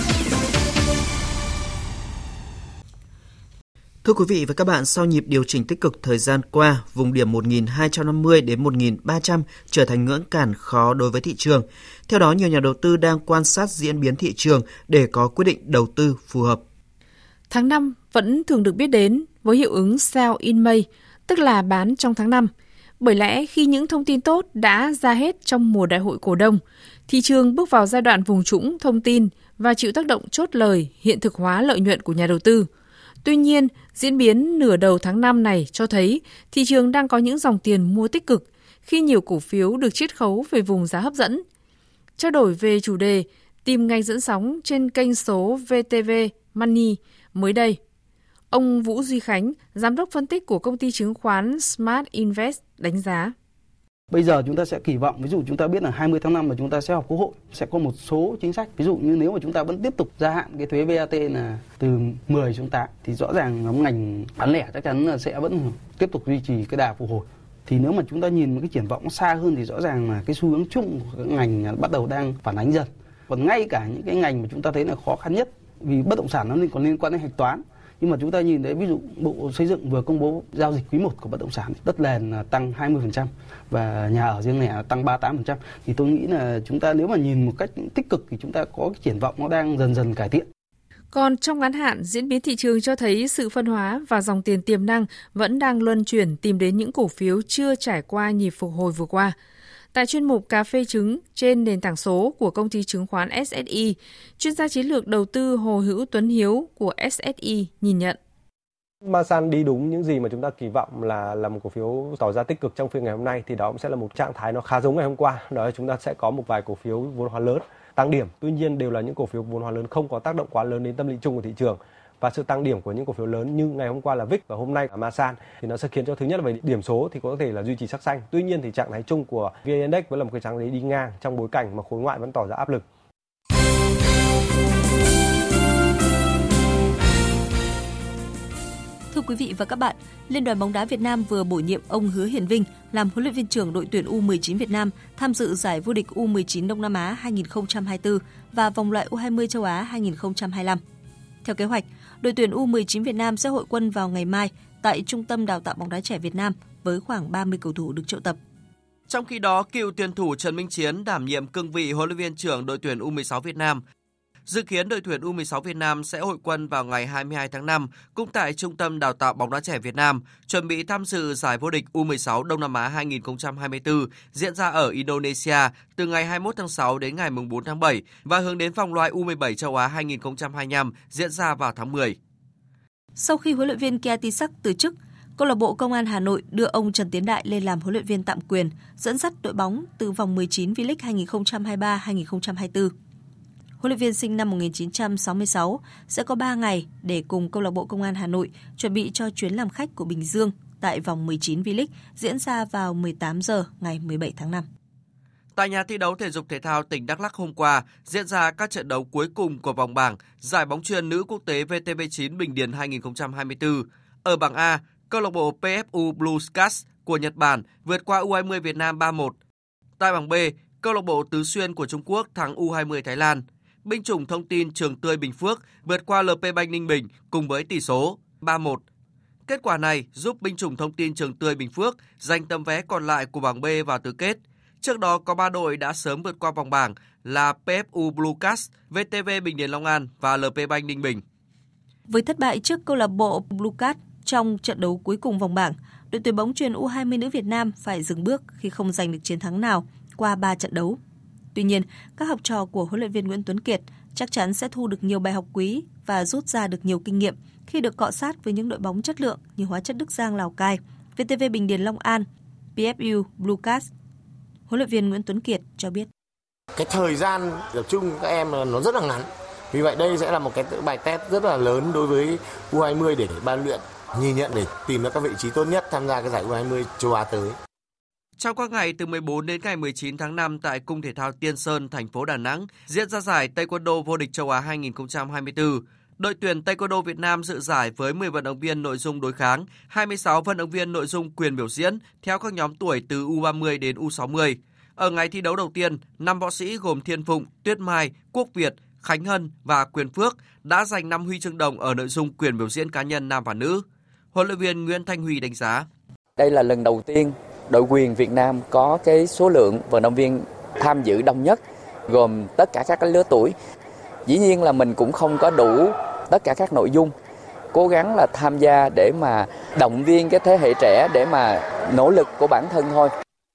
Thưa quý vị và các bạn, sau nhịp điều chỉnh tích cực thời gian qua, vùng điểm một nghìn hai trăm năm mươi đến một nghìn ba trăm trở thành ngưỡng cản khó đối với thị trường. Theo đó, nhiều nhà đầu tư đang quan sát diễn biến thị trường để có quyết định đầu tư phù hợp. Tháng năm vẫn thường được biết đến với hiệu ứng sell in May, tức là bán trong tháng năm. Bởi lẽ khi những thông tin tốt đã ra hết trong mùa đại hội cổ đông, thị trường bước vào giai đoạn vùng trũng thông tin và chịu tác động chốt lời hiện thực hóa lợi nhuận của nhà đầu tư. Tuy nhiên, diễn biến nửa đầu tháng năm này cho thấy thị trường đang có những dòng tiền mua tích cực khi nhiều cổ phiếu được chiết khấu về vùng giá hấp dẫn. Trao đổi về chủ đề tìm ngành dẫn sóng trên kênh số vê tê vê Money mới đây, ông Vũ Duy Khánh, giám đốc phân tích của công ty chứng khoán Smart Invest đánh giá. Bây giờ chúng ta sẽ kỳ vọng, ví dụ chúng ta biết là hai mươi tháng năm mà chúng ta sẽ họp Quốc hội, sẽ có một số chính sách. Ví dụ như nếu mà chúng ta vẫn tiếp tục gia hạn cái thuế vê a tê là từ mười xuống tám, thì rõ ràng nhóm ngành bán lẻ chắc chắn là sẽ vẫn tiếp tục duy trì cái đà phục hồi. Thì nếu mà chúng ta nhìn một cái triển vọng xa hơn thì rõ ràng là cái xu hướng chung của các ngành bắt đầu đang phản ánh dần. Còn ngay cả những cái ngành mà chúng ta thấy là khó khăn nhất, vì bất động sản nó còn liên quan đến hạch toán. Nhưng mà chúng ta nhìn thấy ví dụ Bộ Xây dựng vừa công bố giao dịch quý một của bất động sản, đất nền tăng hai mươi phần trăm và nhà ở riêng lẻ tăng ba mươi tám phần trăm. Thì tôi nghĩ là chúng ta nếu mà nhìn một cách tích cực thì chúng ta có cái triển vọng nó đang dần dần cải thiện. Còn trong ngắn hạn, diễn biến thị trường cho thấy sự phân hóa và dòng tiền tiềm năng vẫn đang luân chuyển tìm đến những cổ phiếu chưa trải qua nhịp phục hồi vừa qua. Tại chuyên mục Cà phê trứng trên nền tảng số của công ty chứng khoán ét ét i, chuyên gia chiến lược đầu tư Hồ Hữu Tuấn Hiếu của ét ét i nhìn nhận. Masan đi đúng những gì mà chúng ta kỳ vọng là là một cổ phiếu tỏ ra tích cực trong phiên ngày hôm nay, thì đó cũng sẽ là một trạng thái nó khá giống ngày hôm qua. Đó là chúng ta sẽ có một vài cổ phiếu vốn hóa lớn tăng điểm, tuy nhiên đều là những cổ phiếu vốn hóa lớn không có tác động quá lớn đến tâm lý chung của thị trường. Và sự tăng điểm của những cổ phiếu lớn như ngày hôm qua là vê i xê và hôm nay là Masan thì nó sẽ khiến cho thứ nhất là về điểm số thì có thể là duy trì sắc xanh. Tuy nhiên thì trạng thái chung của vê en Index vẫn là một cái trạng thái đi ngang trong bối cảnh mà khối ngoại vẫn tỏ ra áp lực. Thưa quý vị và các bạn, Liên đoàn bóng đá Việt Nam vừa bổ nhiệm ông Hứa Hiển Vinh làm huấn luyện viên trưởng đội tuyển u mười chín Việt Nam tham dự giải vô địch u mười chín Đông Nam Á hai không hai tư và vòng loại u hai mươi châu Á hai không hai lăm. Theo kế hoạch, đội tuyển u mười chín Việt Nam sẽ hội quân vào ngày mai tại Trung tâm Đào tạo bóng đá trẻ Việt Nam với khoảng ba mươi cầu thủ được triệu tập. Trong khi đó, cựu tuyển thủ Trần Minh Chiến đảm nhiệm cương vị huấn luyện viên trưởng đội tuyển u mười sáu Việt Nam. Dự kiến đội tuyển u mười sáu Việt Nam sẽ hội quân vào ngày hai mươi hai tháng năm cũng tại Trung tâm Đào tạo bóng đá trẻ Việt Nam, chuẩn bị tham dự giải vô địch u mười sáu Đông Nam Á hai không hai tư diễn ra ở Indonesia từ ngày hai mươi mốt tháng sáu đến ngày bốn tháng bảy và hướng đến vòng loại u mười bảy châu Á hai không hai lăm diễn ra vào tháng mười. Sau khi huấn luyện viên Kiatisak từ chức, Câu lạc bộ Công an Hà Nội đưa ông Trần Tiến Đại lên làm huấn luyện viên tạm quyền, dẫn dắt đội bóng từ vòng mười chín V-League hai không hai ba hai không hai tư. Huấn luyện viên sinh năm một nghìn chín trăm sáu mươi sáu sẽ có ba ngày để cùng Câu lạc bộ Công an Hà Nội chuẩn bị cho chuyến làm khách của Bình Dương tại vòng mười chín V-League diễn ra vào mười tám giờ ngày mười bảy tháng năm. Tại nhà thi đấu thể dục thể thao tỉnh Đắk Lắk hôm qua diễn ra các trận đấu cuối cùng của vòng bảng giải bóng chuyền nữ quốc tế vê tê vê chín Bình Điền hai không hai tư. Ở bảng A, câu lạc bộ pê ép u Blue Stars của Nhật Bản vượt qua u hai mươi Việt Nam ba một. Tại bảng B, câu lạc bộ Tứ Xuyên của Trung Quốc thắng u hai mươi Thái Lan. Binh chủng thông tin Trường Tươi Bình Phước vượt qua lờ pê Bank Ninh Bình cùng với tỷ số ba một. Kết quả này giúp binh chủng thông tin Trường Tươi Bình Phước giành tấm vé còn lại của bảng B vào tứ kết. Trước đó có ba đội đã sớm vượt qua vòng bảng là pê ép u Blue Cats, vê tê vê Bình Điền Long An và lờ pê Bank Ninh Bình. Với thất bại trước câu lạc bộ Blue Cats trong trận đấu cuối cùng vòng bảng, đội tuyển bóng chuyền u hai mươi nữ Việt Nam phải dừng bước khi không giành được chiến thắng nào qua ba trận đấu. Tuy nhiên, các học trò của huấn luyện viên Nguyễn Tuấn Kiệt chắc chắn sẽ thu được nhiều bài học quý và rút ra được nhiều kinh nghiệm khi được cọ sát với những đội bóng chất lượng như Hóa chất Đức Giang Lào Cai, vê tê vê Bình Điền Long An, pê ép u Blue Cats. Huấn luyện viên Nguyễn Tuấn Kiệt cho biết. Cái thời gian tập trung các em nó rất là ngắn. Vì vậy đây sẽ là một cái bài test rất là lớn đối với u hai mươi để ban luyện nhìn nhận để tìm ra các vị trí tốt nhất tham gia cái giải u hai mươi châu Á tới. Trong các ngày từ mười bốn đến ngày mười chín tháng năm tại Cung Thể thao Tiên Sơn, thành phố Đà Nẵng diễn ra giải Taekwondo vô địch châu Á hai không hai tư. Đội tuyển Taekwondo Việt Nam dự giải với mười vận động viên nội dung đối kháng, hai mươi sáu vận động viên nội dung quyền biểu diễn theo các nhóm tuổi từ u ba mươi đến u sáu mươi. Ở ngày thi đấu đầu tiên, năm võ sĩ gồm Thiên Phụng, Tuyết Mai, Quốc Việt, Khánh Hân và Quyền Phước đã giành năm huy chương đồng ở nội dung quyền biểu diễn cá nhân nam và nữ. Huấn luyện viên Nguyễn Thanh Huy đánh giá. Đây là lần đầu tiên đội quyền Việt Nam có cái số lượng vận động viên tham dự đông nhất, gồm tất cả các lứa tuổi. Dĩ nhiên là mình cũng không có đủ tất cả các nội dung, cố gắng là tham gia để mà động viên cái thế hệ trẻ để mà nỗ lực của bản thân thôi.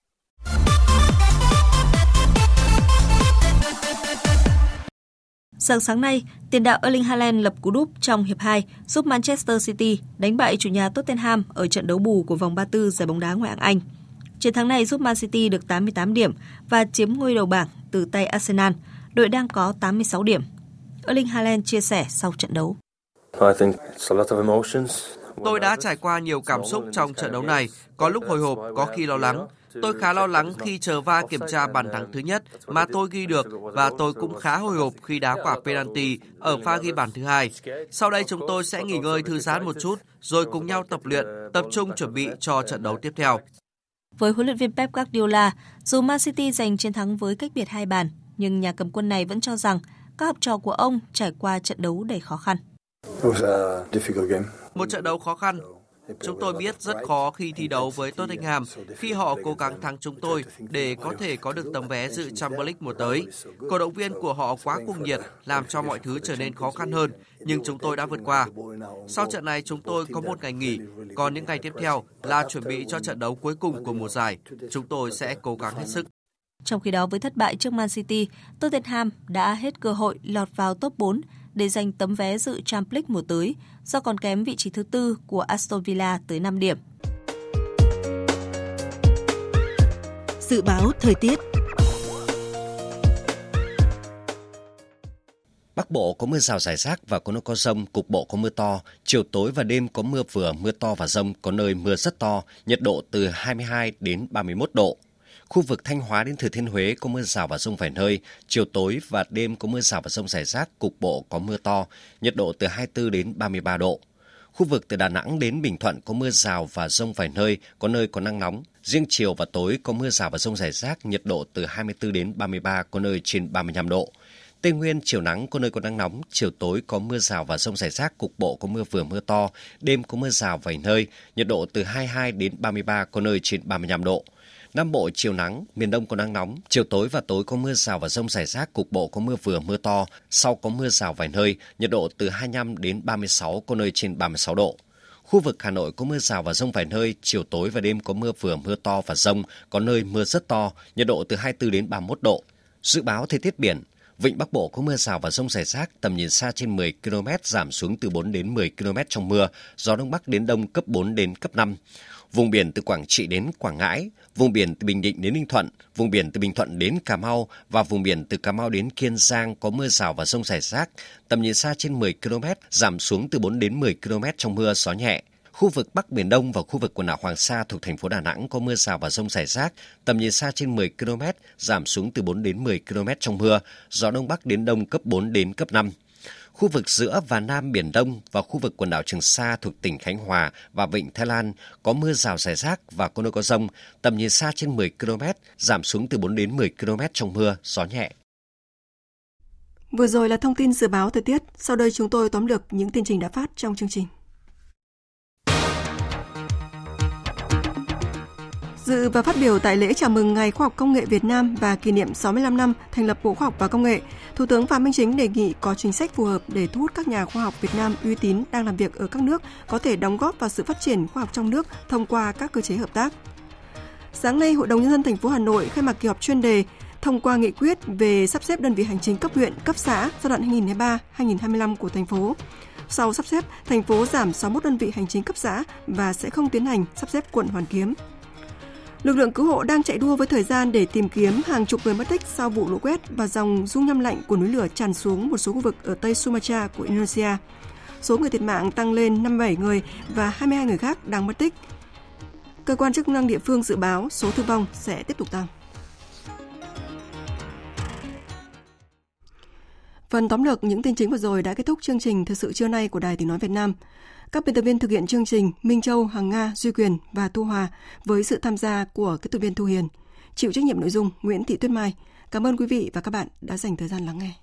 Sáng sáng nay, tiền đạo Erling Haaland lập cú đúp trong hiệp hai giúp Manchester City đánh bại chủ nhà Tottenham ở trận đấu bù của vòng ba mươi tư giải bóng đá ngoại hạng Anh. Chiến thắng này giúp Man City được tám mươi tám điểm và chiếm ngôi đầu bảng từ tay Arsenal, đội đang có tám mươi sáu điểm. Erling Haaland chia sẻ sau trận đấu. Tôi đã trải qua nhiều cảm xúc trong trận đấu này, có lúc hồi hộp, có khi lo lắng. Tôi khá lo lắng khi chờ vê a rờ kiểm tra bàn thắng thứ nhất mà tôi ghi được và tôi cũng khá hồi hộp khi đá quả penalty ở pha ghi bàn thứ hai. Sau đây chúng tôi sẽ nghỉ ngơi thư giãn một chút rồi cùng nhau tập luyện, tập trung chuẩn bị cho trận đấu tiếp theo. Với huấn luyện viên Pep Guardiola, dù Man City giành chiến thắng với cách biệt hai bàn, nhưng nhà cầm quân này vẫn cho rằng các học trò của ông trải qua trận đấu đầy khó khăn. Một trận đấu khó khăn. Chúng tôi biết rất khó khi thi đấu với Tottenham khi họ cố gắng thắng chúng tôi để có thể có được tấm vé dự Champions League mùa tới. Cổ động viên của họ quá cuồng nhiệt làm cho mọi thứ trở nên khó khăn hơn, nhưng chúng tôi đã vượt qua. Sau trận này chúng tôi có một ngày nghỉ, còn những ngày tiếp theo là chuẩn bị cho trận đấu cuối cùng của mùa giải. Chúng tôi sẽ cố gắng hết sức. Trong khi đó với thất bại trước Man City, Tottenham đã hết cơ hội lọt vào top bốn để giành tấm vé dự Champions League mùa tới do còn kém vị trí thứ tư của Aston Villa tới năm điểm. Dự báo thời tiết. Bắc Bộ có mưa rào rải rác và có nơi có dông, cục bộ có mưa to. Chiều tối và đêm có mưa vừa, mưa to và dông, có nơi mưa rất to, nhiệt độ từ hai mươi hai đến ba mươi mốt độ. Khu vực Thanh Hóa đến Thừa Thiên Huế có mưa rào và dông vài nơi, chiều tối và đêm có mưa rào và dông rải rác, cục bộ có mưa to, nhiệt độ từ hai mươi tư đến ba mươi ba độ. Khu vực từ Đà Nẵng đến Bình Thuận có mưa rào và dông vài nơi, có nơi có nắng nóng. Riêng chiều và tối có mưa rào và dông rải rác, nhiệt độ từ hai mươi tư đến ba mươi ba, có nơi trên ba mươi lăm độ. Tây Nguyên chiều nắng, có nơi có nắng nóng, chiều tối có mưa rào và dông rải rác, cục bộ có mưa vừa mưa to, đêm có mưa rào vài nơi, nhiệt độ từ hai mươi hai đến ba mươi ba, có nơi trên ba mươi lăm độ. Nam Bộ chiều nắng, miền Đông có nắng nóng, chiều tối và tối có mưa rào và dông rải rác, cục bộ có mưa vừa mưa to, sau có mưa rào vài nơi, nhiệt độ từ hai mươi lăm đến ba mươi sáu, có nơi trên ba mươi sáu độ. Khu vực Hà Nội có mưa rào và dông vài nơi, chiều tối và đêm có mưa vừa mưa to và dông, có nơi mưa rất to, nhiệt độ từ hai mươi tư đến ba mươi mốt độ. Dự báo thời tiết biển, Vịnh Bắc Bộ có mưa rào và dông rải rác, tầm nhìn xa trên mười ki lô mét, giảm xuống từ bốn đến mười ki lô mét trong mưa, gió Đông Bắc đến Đông cấp bốn đến cấp năm. Vùng biển từ Quảng Trị đến Quảng Ngãi, vùng biển từ Bình Định đến Ninh Thuận, vùng biển từ Bình Thuận đến Cà Mau và vùng biển từ Cà Mau đến Kiên Giang có mưa rào và dông rải rác, tầm nhìn xa trên mười ki lô mét, giảm xuống từ bốn đến mười ki lô mét trong mưa, gió nhẹ. Khu vực Bắc Biển Đông và khu vực quần đảo Hoàng Sa thuộc thành phố Đà Nẵng có mưa rào và dông rải rác, tầm nhìn xa trên mười ki lô mét, giảm xuống từ bốn đến mười ki lô mét trong mưa, gió Đông Bắc đến Đông cấp bốn đến cấp năm. Khu vực giữa và Nam Biển Đông và khu vực quần đảo Trường Sa thuộc tỉnh Khánh Hòa và Vịnh Thái Lan có mưa rào rải rác và có nơi có dông, tầm nhìn xa trên mười ki lô mét, giảm xuống từ bốn đến mười ki lô mét trong mưa, gió nhẹ. Vừa rồi là thông tin dự báo thời tiết, sau đây chúng tôi tóm lược những tin trình đã phát trong chương trình. Dự và phát biểu tại lễ chào mừng Ngày Khoa học Công nghệ Việt Nam và kỷ niệm sáu mươi lăm năm thành lập Bộ Khoa học và Công nghệ, Thủ tướng Phạm Minh Chính đề nghị có chính sách phù hợp để thu hút các nhà khoa học Việt Nam uy tín đang làm việc ở các nước có thể đóng góp vào sự phát triển khoa học trong nước thông qua các cơ chế hợp tác. Sáng nay, Hội đồng Nhân dân thành phố Hà Nội khai mạc kỳ họp chuyên đề thông qua nghị quyết về sắp xếp đơn vị hành chính cấp huyện, cấp xã giai đoạn hai nghìn không trăm hai mươi ba đến hai nghìn không trăm hai mươi lăm của thành phố. Sau sắp xếp, thành phố giảm sáu mươi mốt đơn vị hành chính cấp xã và sẽ không tiến hành sắp xếp quận Hoàn Kiếm. Lực lượng cứu hộ đang chạy đua với thời gian để tìm kiếm hàng chục người mất tích sau vụ lũ quét và dòng dung nham lạnh của núi lửa tràn xuống một số khu vực ở Tây Sumatra của Indonesia. Số người thiệt mạng tăng lên năm mươi bảy người và hai mươi hai người khác đang mất tích. Cơ quan chức năng địa phương dự báo số thương vong sẽ tiếp tục tăng. Phần tóm lược những tin chính vừa rồi đã kết thúc chương trình Thời sự trưa nay của Đài Tiếng nói Việt Nam. Các biên tập viên thực hiện chương trình Minh Châu, Hằng Nga, Duy Quyền và Thu Hòa với sự tham gia của kỹ thuật viên Thu Hiền. Chịu trách nhiệm nội dung Nguyễn Thị Tuyết Mai. Cảm ơn quý vị và các bạn đã dành thời gian lắng nghe.